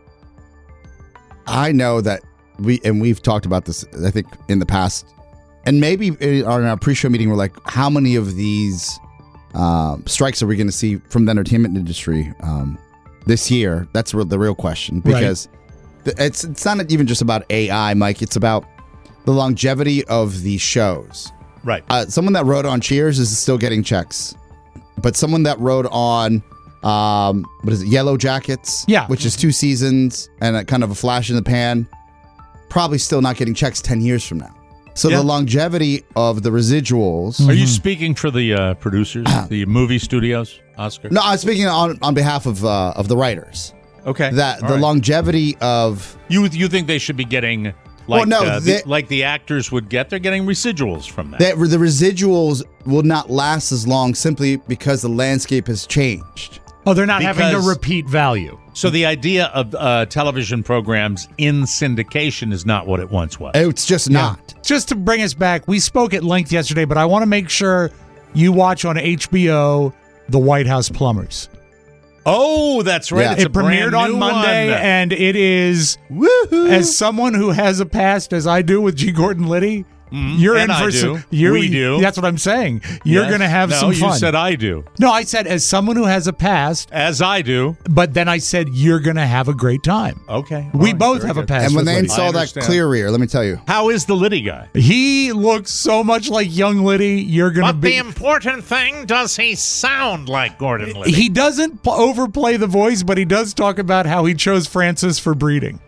I know that we've talked about this, I think, in the past. And maybe on our pre-show meeting, we're like, how many of these strikes are we going to see from the entertainment industry this year? That's the real question. Because it's not even just about AI, Mike. It's about the longevity of these shows. Right. Someone that wrote on Cheers is still getting checks. But someone that wrote on, Yellow Jackets, which is 2 seasons and a kind of a flash in the pan, probably still not getting checks 10 years from now. So the longevity of the residuals. Are you speaking for the producers, the movie studios, Oscar? No, I'm speaking on behalf of the writers. Okay. That the longevity of you think they should be getting like like the actors would get. They're getting residuals from that. The residuals will not last as long simply because the landscape has changed. Oh, they're not having a repeat value. So the idea of television programs in syndication is not what it once was. It's just not. Just to bring us back, we spoke at length yesterday, but I want to make sure you watch on HBO The White House Plumbers. Oh, that's right. Yeah. It's It premiered on Monday, and it is, as someone who has a past, as I do with G. Gordon Liddy, you're and in for I do. some. We do. That's what I'm saying. You're Yes. going to have some fun. No, you said I do. No, I said as someone who has a past, As I do. but then I said you're going to have a great time. Okay. We both have a past. And when with they Liddy. install that understand. clear rear, let me tell you. How is the Liddy guy? He looks so much like young Liddy. You're going to But be. the important thing, does he sound like Gordon Liddy? He doesn't overplay the voice, but he does talk about how he chose Francis for breeding.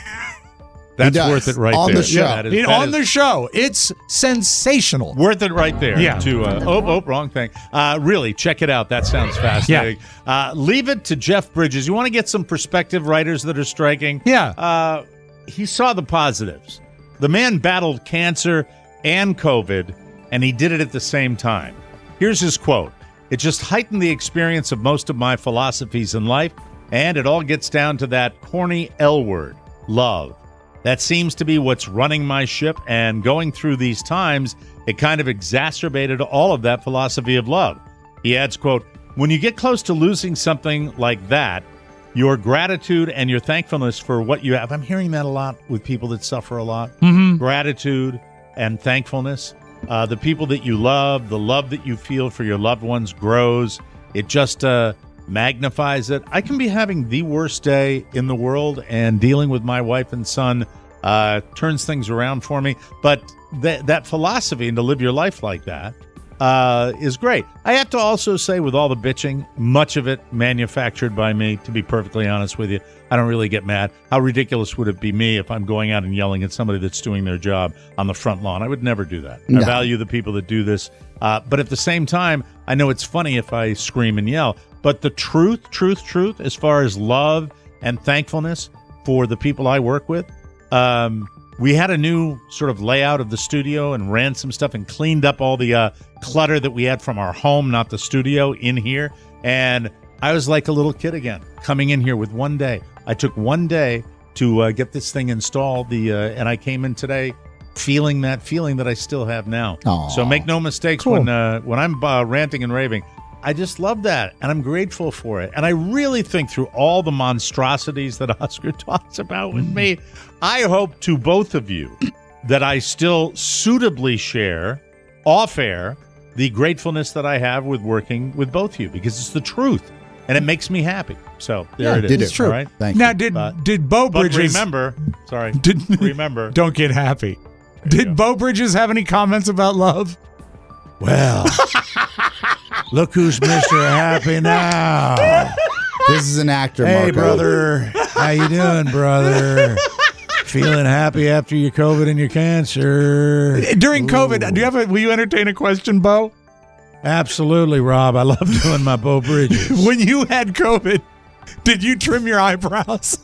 That's does. worth it right On there. the show. Yeah, that is- On the show. It's sensational. worth it right there. Yeah. To wrong thing. Really, check it out. That sounds fascinating. Leave it to Jeff Bridges. You want to get some perspective writers that are striking? Yeah. He saw the positives. The man battled cancer and COVID, and he did it at the same time. Here's his quote. It just heightened the experience of most of my philosophies in life, and it all gets down to that corny L word, love. That seems to be what's running my ship, and going through these times, it kind of exacerbated all of that philosophy of love. He adds, quote, when you get close to losing something like that, your gratitude and your thankfulness for what you have. I'm hearing that a lot with people that suffer a lot. Gratitude and thankfulness. The people that you love, the love that you feel for your loved ones grows. It just magnifies it. I can be having the worst day in the world, and dealing with my wife and son turns things around for me. But that philosophy, and to live your life like that, is great. I have to also say, with all the bitching, much of it manufactured by me, to be perfectly honest with you. I don't really get mad. How ridiculous would it be me if I'm going out and yelling at somebody that's doing their job on the front lawn? I would never do that. No. I value the people that do this. But at the same time, I know it's funny if I scream and yell. But the truth, as far as love and thankfulness for the people I work with, we had a new sort of layout of the studio and ran some stuff and cleaned up all the clutter that we had from our home, not the studio, in here. And I was like a little kid again, coming in here with one day. I took one day to get this thing installed, and I came in today feeling that I still have now. Aw. So make no mistakes, Cool. when I'm ranting and raving, I just love that, and I'm grateful for it. And I really think through all the monstrosities that Oscar talks about with me, I hope to both of you that I still suitably share, off-air, the gratefulness that I have with working with both of you, because it's the truth, and it makes me happy. So there it is. It's All right? Thank Now, you. did Bo But Bridges... remember, remember. Don't get happy. Did Bo Bridges have any comments about love? Well, look who's Mr. Happy now. This is an actor, Hey, Marco. brother. How you doing, brother? Feeling happy after your COVID and your cancer? During COVID, will you entertain a question, Bo? Absolutely, Rob. I love doing my Bo Bridges. When you had COVID, did you trim your eyebrows?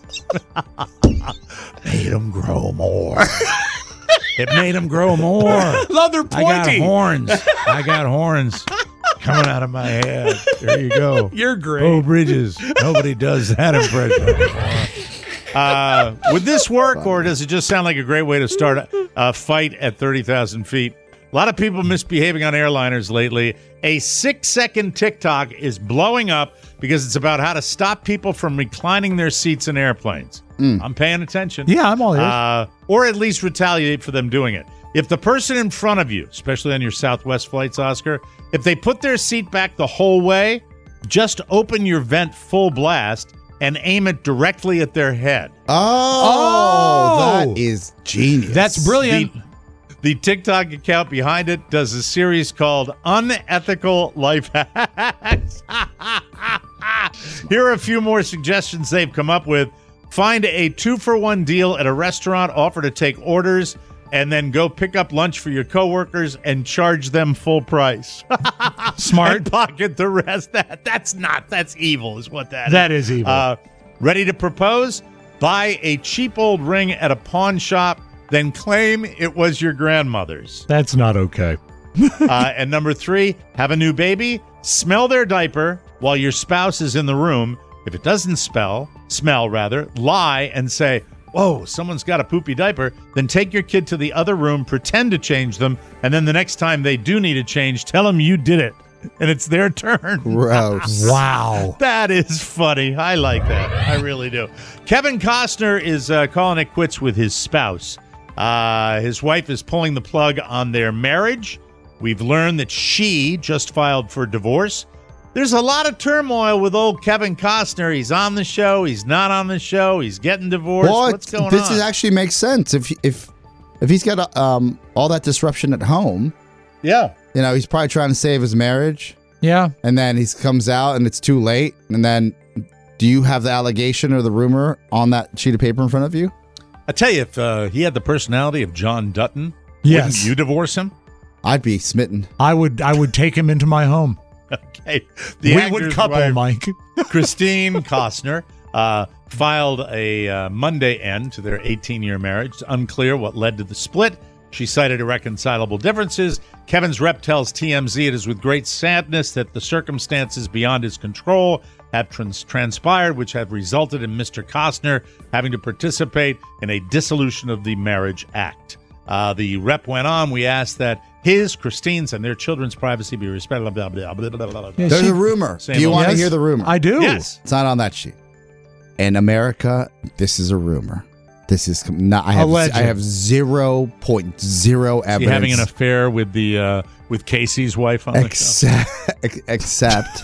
Made them grow more. It made them grow more. Love, they're pointy. I got horns coming out of my head. There you go. You're great. Bo Bridges. Nobody does that impression. Would this work, or does it just sound like a great way to start a fight at 30,000 feet? A lot of people misbehaving on airliners lately. A 6-second TikTok is blowing up because it's about how to stop people from reclining their seats in airplanes. I'm paying attention. Yeah, I'm all ears. Or at least retaliate for them doing it. If the person in front of you, especially on your Southwest flights, Oscar, if they put their seat back the whole way, just open your vent full blast and aim it directly at their head. Oh, that is genius. That's brilliant. The TikTok account behind it does a series called Unethical Life Hacks. Here are a few more suggestions they've come up with. Find a 2-for-1 deal at a restaurant, offer to take orders, and then go pick up lunch for your coworkers and charge them full price. Smart. And pocket the rest. That's evil is what that is. That is evil. Ready to propose? Buy a cheap old ring at a pawn shop, then claim it was your grandmother's. That's not okay. And number 3, have a new baby, smell their diaper while your spouse is in the room. If it doesn't smell, lie and say, whoa, someone's got a poopy diaper, then take your kid to the other room, pretend to change them, and then the next time they do need a change, tell them you did it. And it's their turn. Gross. Wow. That is funny. I like that. I really do. Kevin Costner is calling it quits with his spouse. His wife is pulling the plug on their marriage. We've learned that she just filed for divorce. There's a lot of turmoil with old Kevin Costner. He's on the show. He's not on the show. He's getting divorced. What's going on? This actually makes sense. If he's got all that disruption at home. Yeah. You know, he's probably trying to save his marriage. Yeah. And then he comes out and it's too late. And then do you have the allegation or the rumor on that sheet of paper in front of you? I tell you, if he had the personality of John Dutton, Yes. wouldn't you divorce him? I'd be smitten. I would take him into my home. Okay. We would couple, wife, Mike. Christine Costner filed a Monday end to their 18-year marriage. It's unclear what led to the split. She cited irreconcilable differences. Kevin's rep tells TMZ it is with great sadness that the circumstances beyond his control have transpired, which have resulted in Mr. Costner having to participate in a dissolution of the Marriage Act. The rep went on. We asked that his, Christine's, and their children's privacy be respected. Blah, blah, blah, blah, blah, blah. There's a rumor. Do you want to hear the rumor? I do. Yes. It's not on that sheet. In America, this is a rumor. This is not. I have 0.0 evidence. Is he having an affair with the with Casey's wife on the show? Except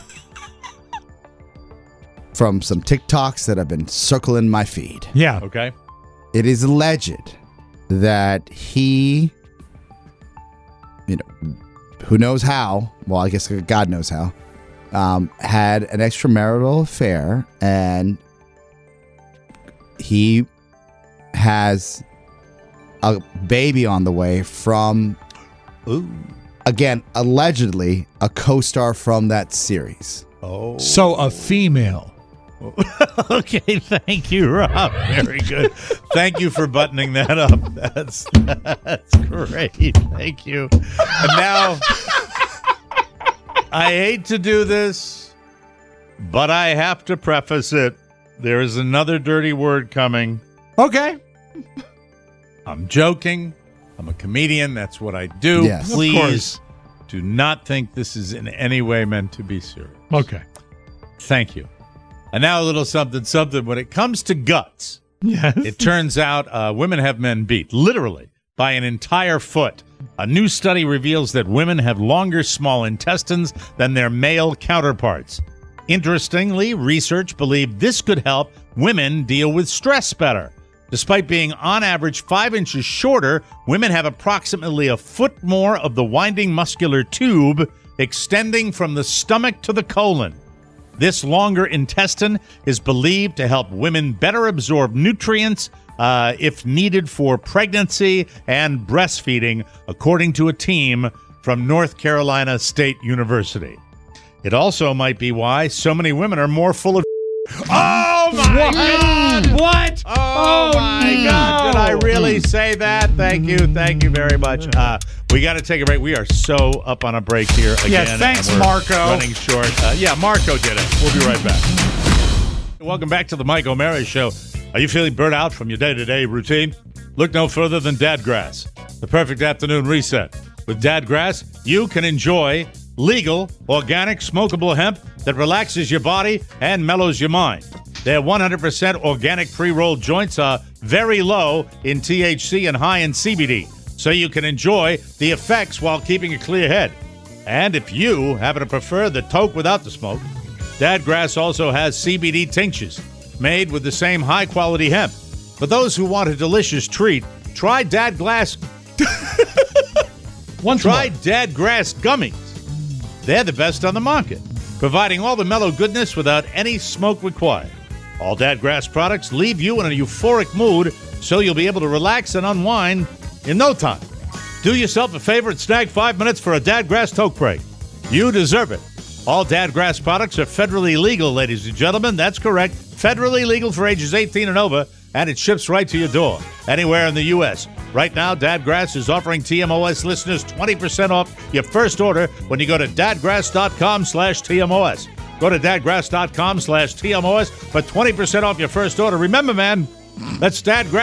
from some TikToks that have been circling my feed. Yeah. Okay. It is alleged that he, you know, who knows how? Well, I guess God knows how. Had an extramarital affair, and he has a baby on the way from, again, allegedly a co-star from that series. Oh. So a female. Okay, thank you, Rob. Very good. Thank you for buttoning that up. That's great. Thank you. And now, I hate to do this, but I have to preface it. There is another dirty word coming. Okay. I'm joking. I'm a comedian. That's what I do. Yes. Please do not think this is in any way meant to be serious. Okay. Thank you. And now a little something. When it comes to guts, yes. It turns out women have men beat, literally, by an entire foot. A new study reveals that women have longer small intestines than their male counterparts. Interestingly, research believed this could help women deal with stress better. Despite being on average 5 inches shorter, women have approximately a foot more of the winding muscular tube extending from the stomach to the colon. This longer intestine is believed to help women better absorb nutrients if needed for pregnancy and breastfeeding, according to a team from North Carolina State University. It also might be why so many women are more full of Oh my God! What? Oh my God! Did I really say that? Thank you very much. We got to take a break. We are so up on a break here again. Yes, thanks, and we're Marco. Running short. Yeah, Marco did it. We'll be right back. Welcome back to the Mike O'Mara Show. Are you feeling burnt out from your day-to-day routine? Look no further than Dadgrass, the perfect afternoon reset. With Dadgrass, you can enjoy legal, organic, smokable hemp that relaxes your body and mellows your mind. Their 100% organic pre-rolled joints are very low in THC and high in CBD, so you can enjoy the effects while keeping a clear head. And if you happen to prefer the toke without the smoke, Dadgrass also has CBD tinctures made with the same high-quality hemp. For those who want a delicious treat, try Dadgrass. Try Dadgrass gummies. They're the best on the market, providing all the mellow goodness without any smoke required. All Dadgrass products leave you in a euphoric mood, so you'll be able to relax and unwind in no time. Do yourself a favor and snag 5 minutes for a Dadgrass toke break. You deserve it. All Dadgrass products are federally legal, ladies and gentlemen. That's correct. Federally legal for ages 18 and over, and it ships right to your door, anywhere in the U.S. Right now, Dadgrass is offering TMOS listeners 20% off your first order when you go to dadgrass.com/TMOS. Go to dadgrass.com/TMOS for 20% off your first order. Remember, man, That's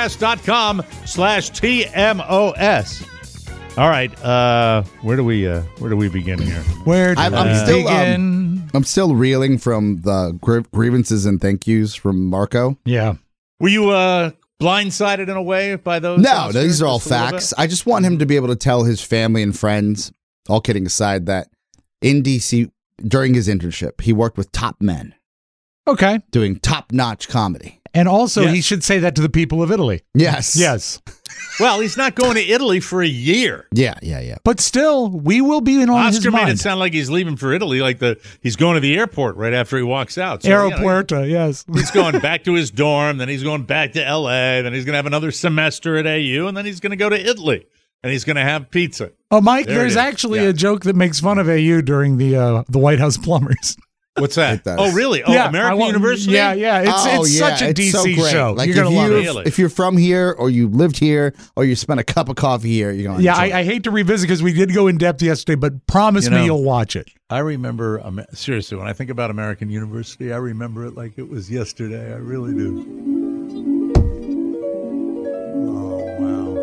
dadgrass.com/TMOS. All right, where do we begin here? Where do I'm we still begin? I'm still reeling from the grievances and thank yous from Marco. Yeah. Were you blindsided in a way by those? No, Oscars these are all just a little facts. bit? I just want him to be able to tell his family and friends, all kidding aside, that in DC during his internship, he worked with top men Okay. doing top-notch comedy. And also, Yes. he should say that to the people of Italy. Yes. Yes. Well, he's not going to Italy for a year. Yeah. But still, we will be on his Oscar made mind. it sound like he's leaving for Italy, like he's going to the airport right after he walks out. So, you know, Aeropuerto, yes. he's going back to his dorm, then he's going back to L.A., then he's going to have another semester at AU, and then he's going to go to Italy, and he's going to have pizza. Oh, Mike, There it there's is. actually Yeah. a joke that makes fun of AU during the White House plumbers. What's that? It does. Oh, really? Oh, Yeah, American I want- University? Yeah. It's such a it's DC so great. show. Like You're going to love it. Really? If you're from here, or you lived here, or you spent a cup of coffee here, you're going to Yeah, enjoy it. I hate to revisit because we did go in depth yesterday, but promise me you'll watch it. I remember, seriously, when I think about American University, I remember it like it was yesterday. I really do. Oh, wow.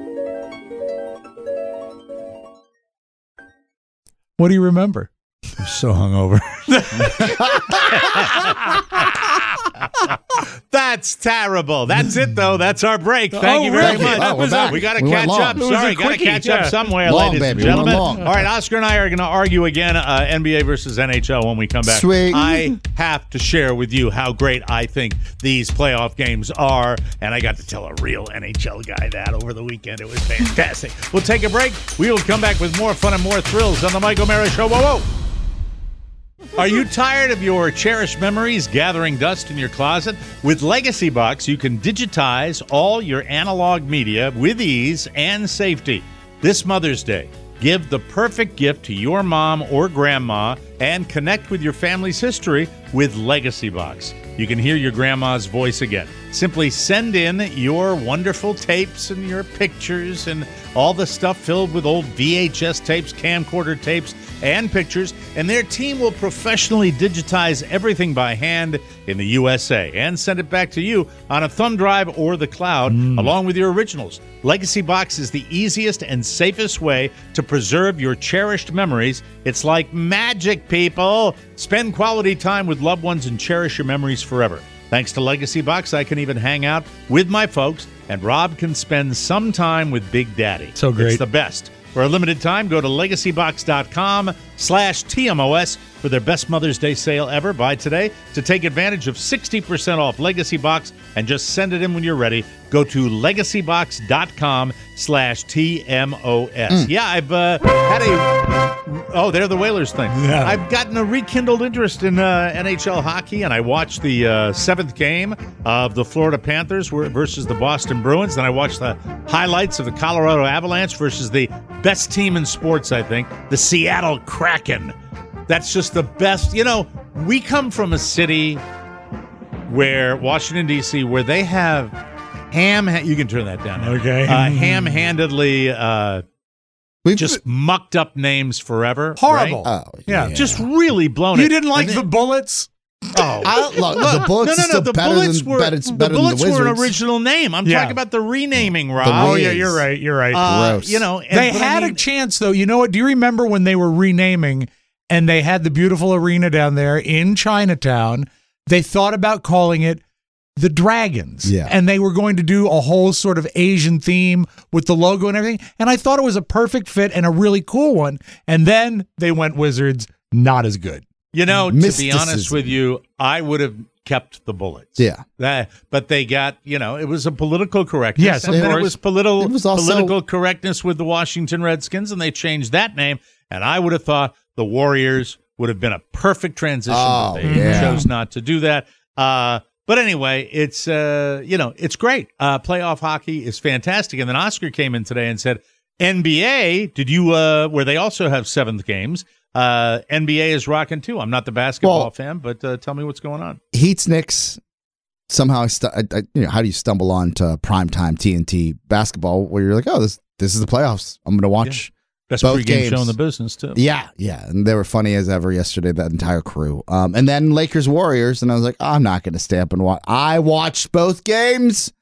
What do you remember? I'm so hungover. That's terrible. That's it, though. That's our break. Thank you very really? much. Oh, we're back. We got to We catch went up. long. It was Sorry, a got to quickie, catch yeah. up somewhere, Long, ladies and baby. We went gentlemen. long. All right, Oscar and I are going to argue again, NBA versus NHL when we come back. Sweet. I have to share with you how great I think these playoff games are, and I got to tell a real NHL guy that over the weekend. It was fantastic. We'll take a break. We will come back with more fun and more thrills on the Mike O'Mara Show. Whoa, whoa. Are you tired of your cherished memories gathering dust in your closet? With Legacy Box, you can digitize all your analog media with ease and safety. This Mother's Day, give the perfect gift to your mom or grandma and connect with your family's history with Legacy Box. You can hear your grandma's voice again. Simply send in your wonderful tapes and your pictures and all the stuff filled with old VHS tapes, camcorder tapes, and pictures, and their team will professionally digitize everything by hand in the USA and send it back to you on a thumb drive or the cloud, along with your originals. Legacy Box is the easiest and safest way to preserve your cherished memories. It's like magic, people. Spend quality time with loved ones and cherish your memories forever. Thanks to Legacy Box, I can even hang out with my folks, and Rob can spend some time with Big Daddy. So great. It's the best. For a limited time, go to legacybox.com/TMOS for their best Mother's Day sale ever. Buy today to take advantage of 60% off Legacy Box and just send it in when you're ready. Go to legacybox.com/TMOS. Yeah, I've had oh, they're the Whalers thing. Yeah. I've gotten a rekindled interest in NHL hockey, and I watched the seventh game of the Florida Panthers versus the Boston Bruins. Then I watched the highlights of the Colorado Avalanche versus the best team in sports, I think, the Seattle Kraken. That's just the best. You know, we come from a city where, Washington, D.C., where they have you can turn that down now. Okay. Ham-handedly just mucked up names forever. Horrible. Right? Oh, Yeah. Just really blown You it. didn't like And the Bullets? Oh, Look, the Bullets is still the better Bullets than, were better the than Bullets the were an Wizards. original name. I'm Yeah. talking about the renaming, Rob. Oh, yeah, Wiz. you're right. You're right. Gross. You know, They had a chance, though. You know what? Do you remember when they were renaming and they had the beautiful arena down there in Chinatown? They thought about calling it the Dragons. Yeah. And they were going to do a whole sort of Asian theme with the logo and everything. And I thought it was a perfect fit and a really cool one. And then they went Wizards, not as good. You know, to be honest Mysticism. with you, I would have kept the Bullets. Yeah. But they got, it was a political correctness. Yes, and of then it course. was It was also- political correctness with the Washington Redskins, and they changed that name. And I would have thought the Warriors would have been a perfect transition, but they chose not to do that. But anyway, it's it's great. Playoff hockey is fantastic. And then Oscar came in today and said, NBA, did you where they also have seventh games? NBA is rocking too. I'm not the basketball fan, but tell me what's going on. Heat's Knicks. Somehow, how do you stumble on to primetime TNT basketball where you're like, oh, this is the playoffs. I'm going to watch Best both pregame games. show in the business too. Yeah, and they were funny as ever yesterday, that entire crew. And then Lakers Warriors, and I was like, I'm not going to stay up and watch. I watched both games.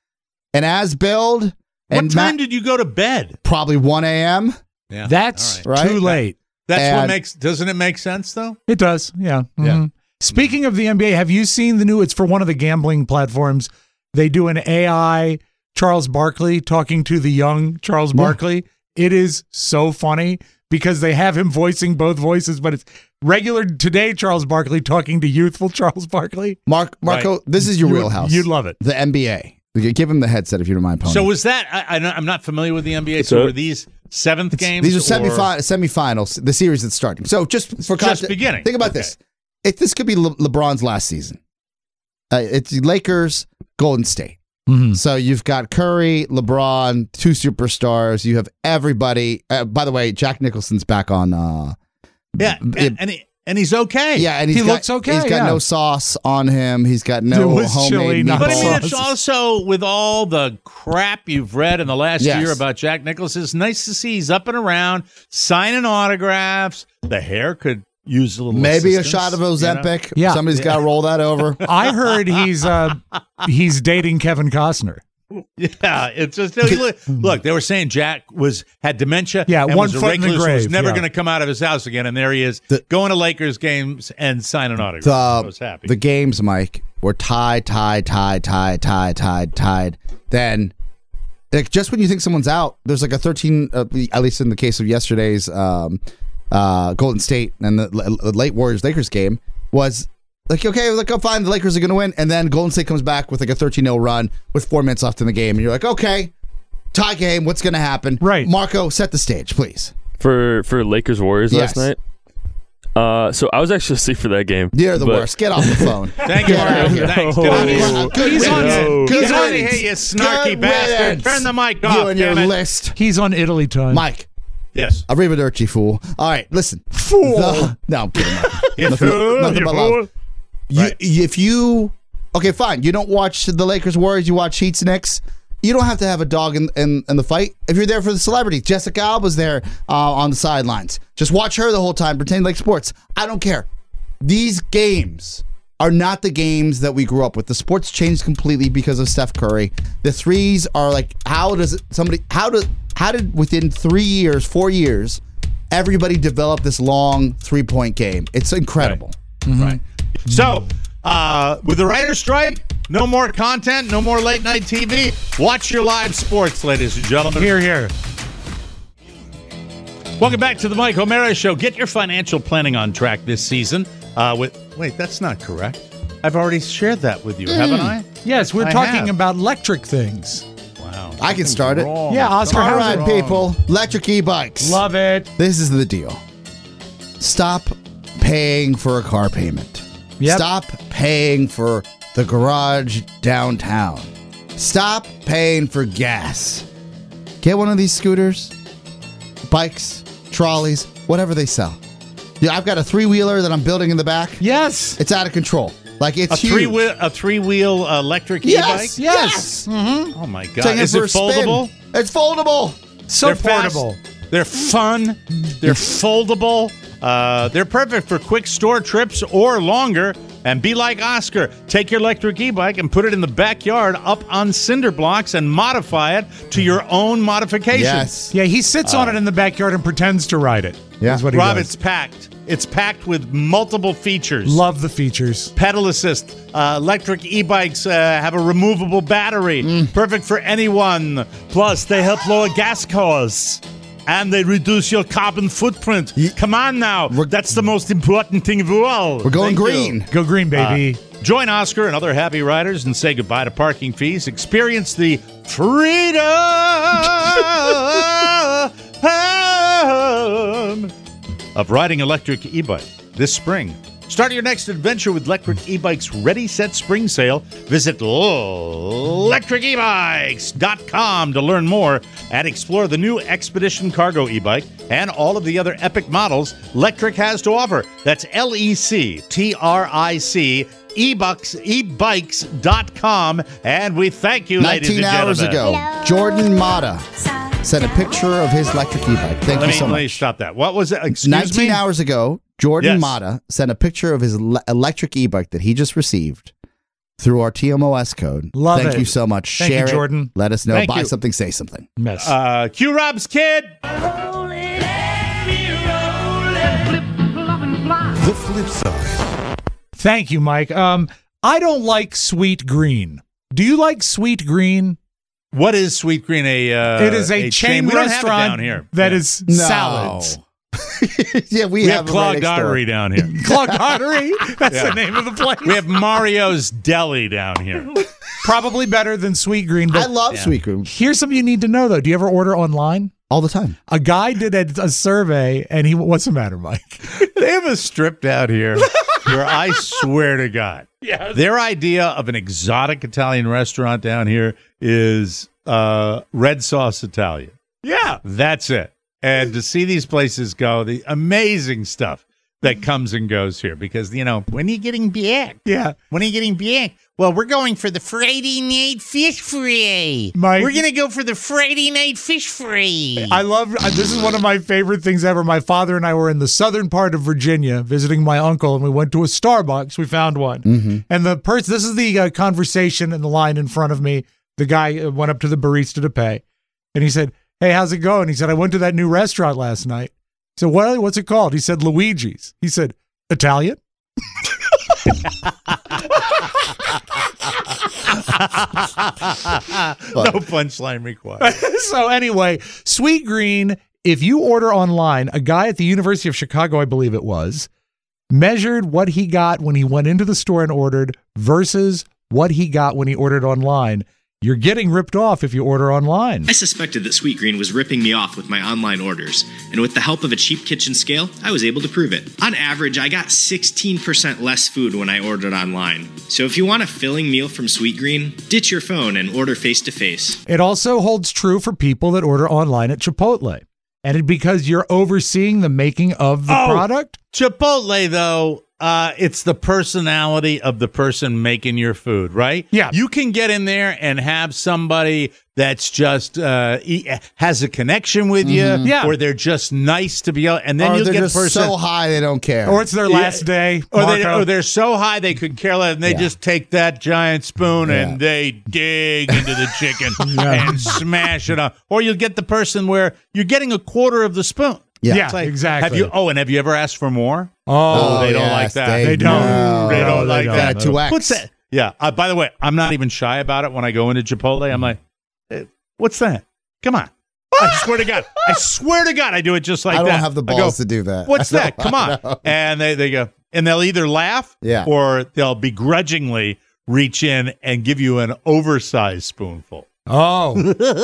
an as-build. What time did you go to bed? Probably 1 a.m. Yeah, That's right. too late. Doesn't it make sense though? It does, yeah. Mm-hmm. Speaking of the NBA, have you seen the new, it's for one of the gambling platforms, they do an AI Charles Barkley talking to the young Charles Barkley. It is so funny because they have him voicing both voices, but it's regular today Charles Barkley talking to youthful Charles Barkley. Marco, this is your wheelhouse. You'd love it. The NBA. Give him the headset if you don't mind, Pony. So was that? I'm not familiar with the NBA. So were these seventh games? These are semifinals. The series that's starting. So just for context, beginning. Think about this. This could be LeBron's last season. It's Lakers, Golden State. Mm-hmm. So you've got Curry, LeBron, two superstars. You have everybody. By the way, Jack Nicholson's back on. And he's okay. Yeah, and he looks okay. He's got no sauce on him. He's got no homemade meatballs. But I mean, it's also with all the crap you've read in the last year about Jack Nicholson. It's nice to see he's up and around, signing autographs. The hair could use a little maybe assistance, a shot of Ozempic. Yeah, somebody's got to roll that over. I heard he's dating Kevin Costner. Yeah, it's just look. They were saying Jack had dementia. Yeah, and one was a foot in the recluse, grave. was never yeah. going to come out of his house again, and there he is going to Lakers games and signing autographs. I was happy. The games, Mike, were tied. Then, just when you think someone's out, there's like a 13. At least in the case of yesterday's Golden State and the late Warriors-Lakers game was. Like, okay, fine, the Lakers are going to win. And then Golden State comes back with like a 13-0 run with 4 minutes left in the game. And you're like, okay, tie game, what's going to happen? Right. Marco, set the stage, please. For Lakers Warriors last night? So I was actually asleep for that game. You're the worst. Get off the phone. Thank you, Mario. Thanks. He's on Hey, you snarky bastard. Turn the mic off, you and your list. He's on Italy time. Mike. Yes. Arrivederci, fool. All right, listen. Fool. No, I'm kidding. Nothing but love. If you okay, fine. You don't watch the Lakers Warriors. You watch Heat's Knicks. You don't have to have a dog in the fight. If you're there for the celebrity, Jessica Alba's there on the sidelines. Just watch her the whole time. Pretend like sports. I don't care. These games are not the games that we grew up with. The sports changed completely because of Steph Curry. The threes are like, how did within 3 years, 4 years, everybody develop this long 3-point game? It's incredible. Right. Mm-hmm. Right. So, with the writer's strike, no more content, no more late night TV. Watch your live sports, ladies and gentlemen. Here, here. Welcome back to the Mike O'Mara Show. Get your financial planning on track this season. Wait, that's not correct. I've already shared that with you, haven't I? Yes, we're talking about electric things. Wow. I can start it. Yeah, Oscar. All right, people. Electric e-bikes. Love it. This is the deal. Stop paying for a car payment. Yep. Stop paying for the garage downtown. Stop paying for gas. Get one of these scooters, bikes, trolleys, whatever they sell. Yeah, I've got a 3-wheeler that I'm building in the back. Yes. It's out of control. Like, it's huge. A 3-wheel electric e-bike? Yes. Mm-hmm. Oh, my God. Take Is it foldable? It's foldable. So They're portable. Fast. They're fun. They're foldable. They're perfect for quick store trips or longer. And be like Oscar. Take your electric e-bike and put it in the backyard up on cinder blocks and modify it to your own modifications. Yes. Yeah, he sits on it in the backyard and pretends to ride it. Yeah. That's what he Rob, does. it's packed. It's packed with multiple features. Love the features. Pedal assist. Electric e-bikes have a removable battery. Perfect for anyone. Plus, they help lower gas costs. And they reduce your carbon footprint. Come on now. That's the most important thing of all. We're going green. Go green, baby. Join Oscar and other happy riders and say goodbye to parking fees. Experience the freedom of riding electric e-bike this spring. Start your next adventure with Electric E-Bike's Ready, Set Spring Sale. Visit electricebikes.com to learn more and explore the new Expedition Cargo e-bike and all of the other epic models Electric has to offer. That's LECTRIC, ebikes.com. And we thank you, ladies and 19 gentlemen. hours ago, Jordan Mata sent a picture of his electric e-bike. Thank you so much. Let me stop that. What was it? Excuse 19 me? hours ago, Jordan Yes. Mata sent a picture of his electric e-bike that he just received through our TMOS code. Love Thank it. you so much. Thank Share you, Jordan. it. Let us know. Thank Buy you. something, say something. Yes. Q Rob's kid. The flip side. Thank you, Mike. I don't like sweet green. Do you like sweet green? What is Sweet Green? It is a chain We don't have it restaurant down here. that is salads. Yeah, We have Clogged Artery down here. Clogged Artery? That's the name of the place. We have Mario's Deli down here. Probably better than sweet green. But I love sweet green. Here's something you need to know, though. Do you ever order online? All the time. A guy did a survey, and what's the matter, Mike? They have a strip down here where I swear to God, their idea of an exotic Italian restaurant down here is red sauce Italian. Yeah. That's it. And to see these places go, the amazing stuff that comes and goes here, because, when are you getting back? Yeah. When are you getting back? Well, we're going for the Friday night fish fry. Mike, we're going to go for the Friday night fish fry. I love, this is one of my favorite things ever. My father and I were in the southern part of Virginia visiting my uncle, and we went to a Starbucks. We found one. Mm-hmm. And the person, this is the conversation in the line in front of me. The guy went up to the barista to pay, and he said, "Hey, how's it going?" He said, "I went to that new restaurant last night." He said, "What's it called?" He said, "Luigi's." He said, "Italian?" No punchline required. So anyway, Sweet Green, if you order online, a guy at the University of Chicago, I believe it was, measured what he got when he went into the store and ordered versus what he got when he ordered online. You're getting ripped off if you order online. I suspected that Sweet Green was ripping me off with my online orders, and with the help of a cheap kitchen scale, I was able to prove it. On average, I got 16% less food when I ordered online. So if you want a filling meal from Sweet Green, ditch your phone and order face-to-face. It also holds true for people that order online at Chipotle. And because you're overseeing the making of the product? Chipotle, though, it's the personality of the person making your food, right? Yeah. You can get in there and have somebody that's just has a connection with you, or they're just nice to be able, and then or you'll they're get a just person so high they don't care. Or it's their last day. Or they're so high they could care less, and they just take that giant spoon and they dig into the chicken and smash it up. Or you'll get the person where you're getting a quarter of the spoon. Yeah, It's like, exactly. Have you ever asked for more? Oh, they don't like that. They don't. No, They don't they like don't. that. 2X. What's that? Yeah. By the way, I'm not even shy about it when I go into Chipotle. I'm like, hey, what's that? Come on. I swear to God. I do it just like that. I don't have the balls to do that. What's that? Come on. And they go, and they'll either laugh or they'll begrudgingly reach in and give you an oversized spoonful. Oh.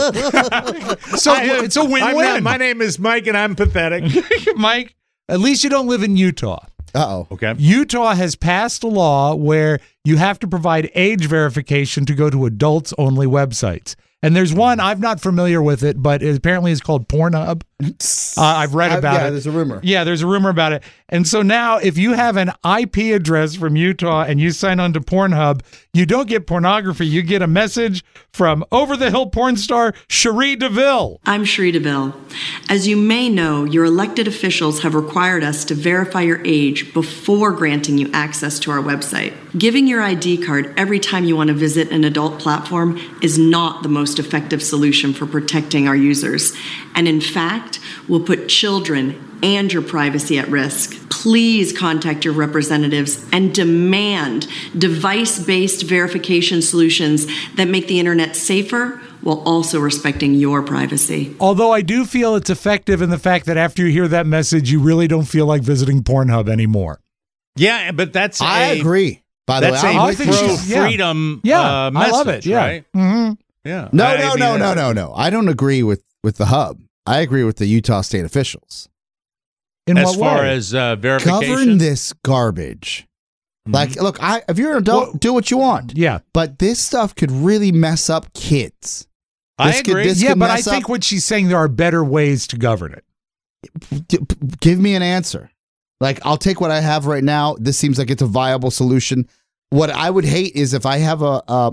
So it's a win-win. My name is Mike, and I'm pathetic. Mike, at least you don't live in Utah. Uh-oh. Okay. Utah has passed a law where you have to provide age verification to go to adults-only websites. And there's one, I'm not familiar with it, but it apparently is called Pornhub. I've read about it. There's a rumor. Yeah, there's a rumor about it. And so now if you have an IP address from Utah and you sign on to Pornhub, you don't get pornography. You get a message from over-the-hill porn star Cherie DeVille. I'm Cherie DeVille. As you may know, your elected officials have required us to verify your age before granting you access to our website. Giving your ID card every time you want to visit an adult platform is not the most effective solution for protecting our users. And in fact, will put children and your privacy at risk. Please contact your representatives and demand device-based verification solutions that make the internet safer while also respecting your privacy. Although I do feel it's effective in the fact that after you hear that message, you really don't feel like visiting Pornhub anymore. Yeah, but that's I agree. By the way, I think pro-freedom message, I love it. Yeah. Right? Mm-hmm. Yeah. No. I don't agree with the hub. I agree with the Utah state officials. In as what far way? as verification? Govern this garbage. Like, look, if you're an adult, do what you want. Yeah. But this stuff could really mess up kids. I agree. But I think what she's saying, there are better ways to govern it. Give me an answer. Like, I'll take what I have right now. This seems like it's a viable solution. What I would hate is if I have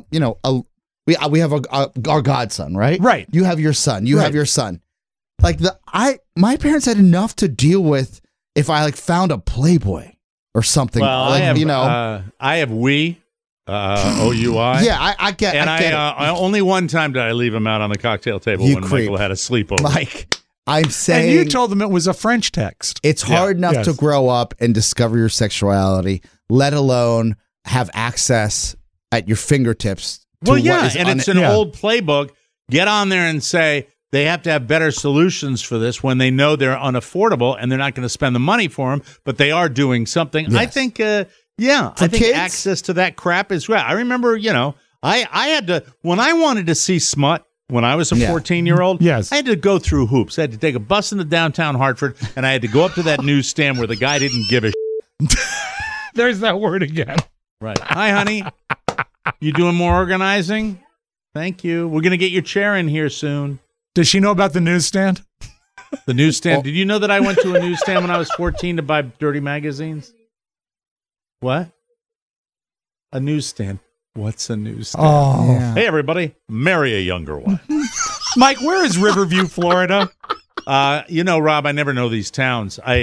we have our godson, right? Right. You have your son. You have your son. Like my parents had enough to deal with if I found a Playboy or something. Well, like, I have we. OUI. Yeah, I get. And I get it. only one time did I leave him out on the cocktail table You when creep. Michael had a sleepover. Mike, I'm saying. And you told them it was a French text. It's hard enough Yes. to grow up and discover your sexuality, let alone have access at your fingertips. To Well, yeah, what is and it's an old playbook. Get on there and say they have to have better solutions for this when they know they're unaffordable and they're not going to spend the money for them, but they are doing something. Yes. I think, I think kids? access to that crap is right. I remember, I had to, when I wanted to see smut, when I was a 14-year-old, Yes. I had to go through hoops. I had to take a bus into downtown Hartford, and I had to go up to that newsstand where the guy didn't give a There's that word again. Right. Hi, honey. You doing more organizing? Thank you. We're going to get your chair in here soon. Does she know about the newsstand? The newsstand. Did you know that I went to a newsstand when I was 14 to buy dirty magazines? What? A newsstand. What's a newsstand? Oh. Yeah. Hey, everybody. Marry a younger one. Mike, where is Riverview, Florida? Rob, I never know these towns. No,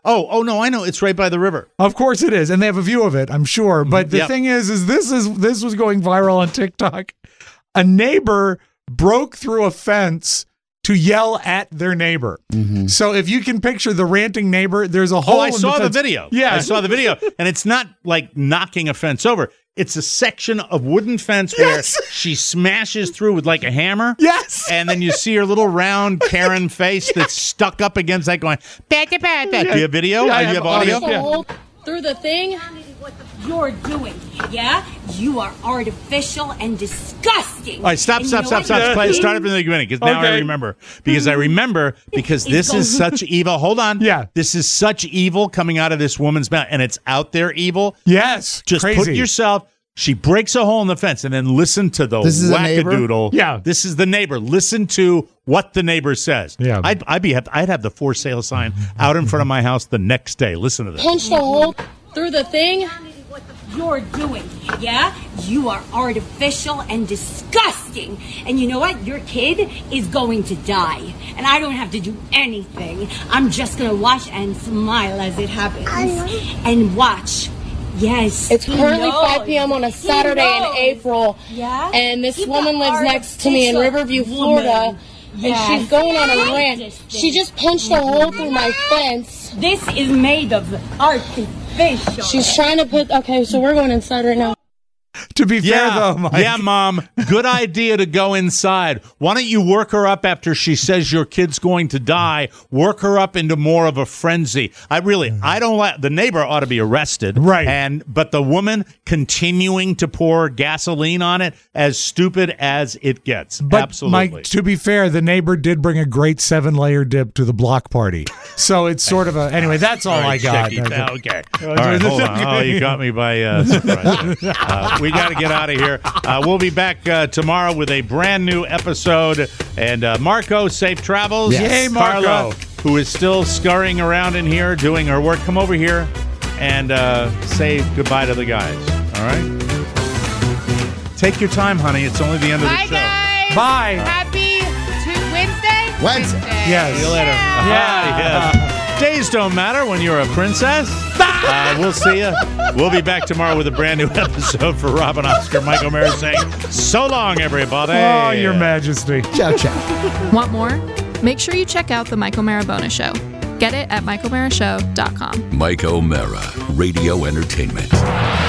I know. It's right by the river. Of course it is, and they have a view of it, I'm sure. But the thing is this was going viral on TikTok. A neighbor broke through a fence to yell at their neighbor. Mm-hmm. So if you can picture the ranting neighbor, there's a hole. Oh, I in saw the the fence. video. Yeah, I saw the video, and it's not like knocking a fence over. It's a section of wooden fence where she smashes through with like a hammer. Yes. And then you see her little round Karen face that's stuck up against that going, bah, bah, bah, bah. Do you have video? Yeah, I Do you have audio? Hole through the thing you're doing, yeah? You are artificial and disgusting. All right, stop. Play it. Start it from the beginning, because now I remember. Because this is such evil. Hold on. Yeah. This is such evil coming out of this woman's mouth, and it's out there evil. Yes. Just crazy. put yourself. She breaks a hole in the fence, and then listen to the This is a neighbor? wackadoodle. Yeah. This is the neighbor. Listen to what the neighbor says. Yeah. I'd have the for sale sign out in front of my house the next day. Listen to this. Punched a hole through the thing you're doing, yeah? You are artificial and disgusting. And you know what? Your kid is going to die. And I don't have to do anything. I'm just going to watch and smile as it happens. And watch. Yes. It's currently 5 p.m. on a Saturday in April. Yeah? And this People woman lives are next to me in Riverview, Florida. Yes. And she's going on a rant. She just punched a hole through my fence. This is made of artificial. She's trying to put... Okay, so we're going inside right now. To be fair, though, Mike. Yeah, Mom. Good idea to go inside. Why don't you work her up after she says your kid's going to die? Work her up into more of a frenzy. I don't like the neighbor ought to be arrested. Right. But the woman continuing to pour gasoline on it, as stupid as it gets. But Absolutely. Mike, to be fair, the neighbor did bring a great 7-layer dip to the block party. So it's sort of a... Anyway, that's all I got. Okay. All right, hold on. Oh, you got me by surprise. We got to get out of here. We'll be back tomorrow with a brand new episode. And Marco, safe travels. Yes. Yay, Marco. Carla, who is still scurrying around in here doing her work, come over here and say goodbye to the guys. All right? Take your time, honey. It's only the end of the show. Guys. Bye. Happy Wednesday? Wednesday. Yes. See you later. Yeah. Days don't matter when you're a princess. We'll see you. We'll be back tomorrow with a brand new episode for Rob and Oscar. Mike O'Mara saying, so long, everybody. Oh, Your Majesty. Ciao, ciao. Want more? Make sure you check out the Mike O'Mara Bonus Show. Get it at MikeO'MaraShow.com. Mike O'Mara, Radio Entertainment.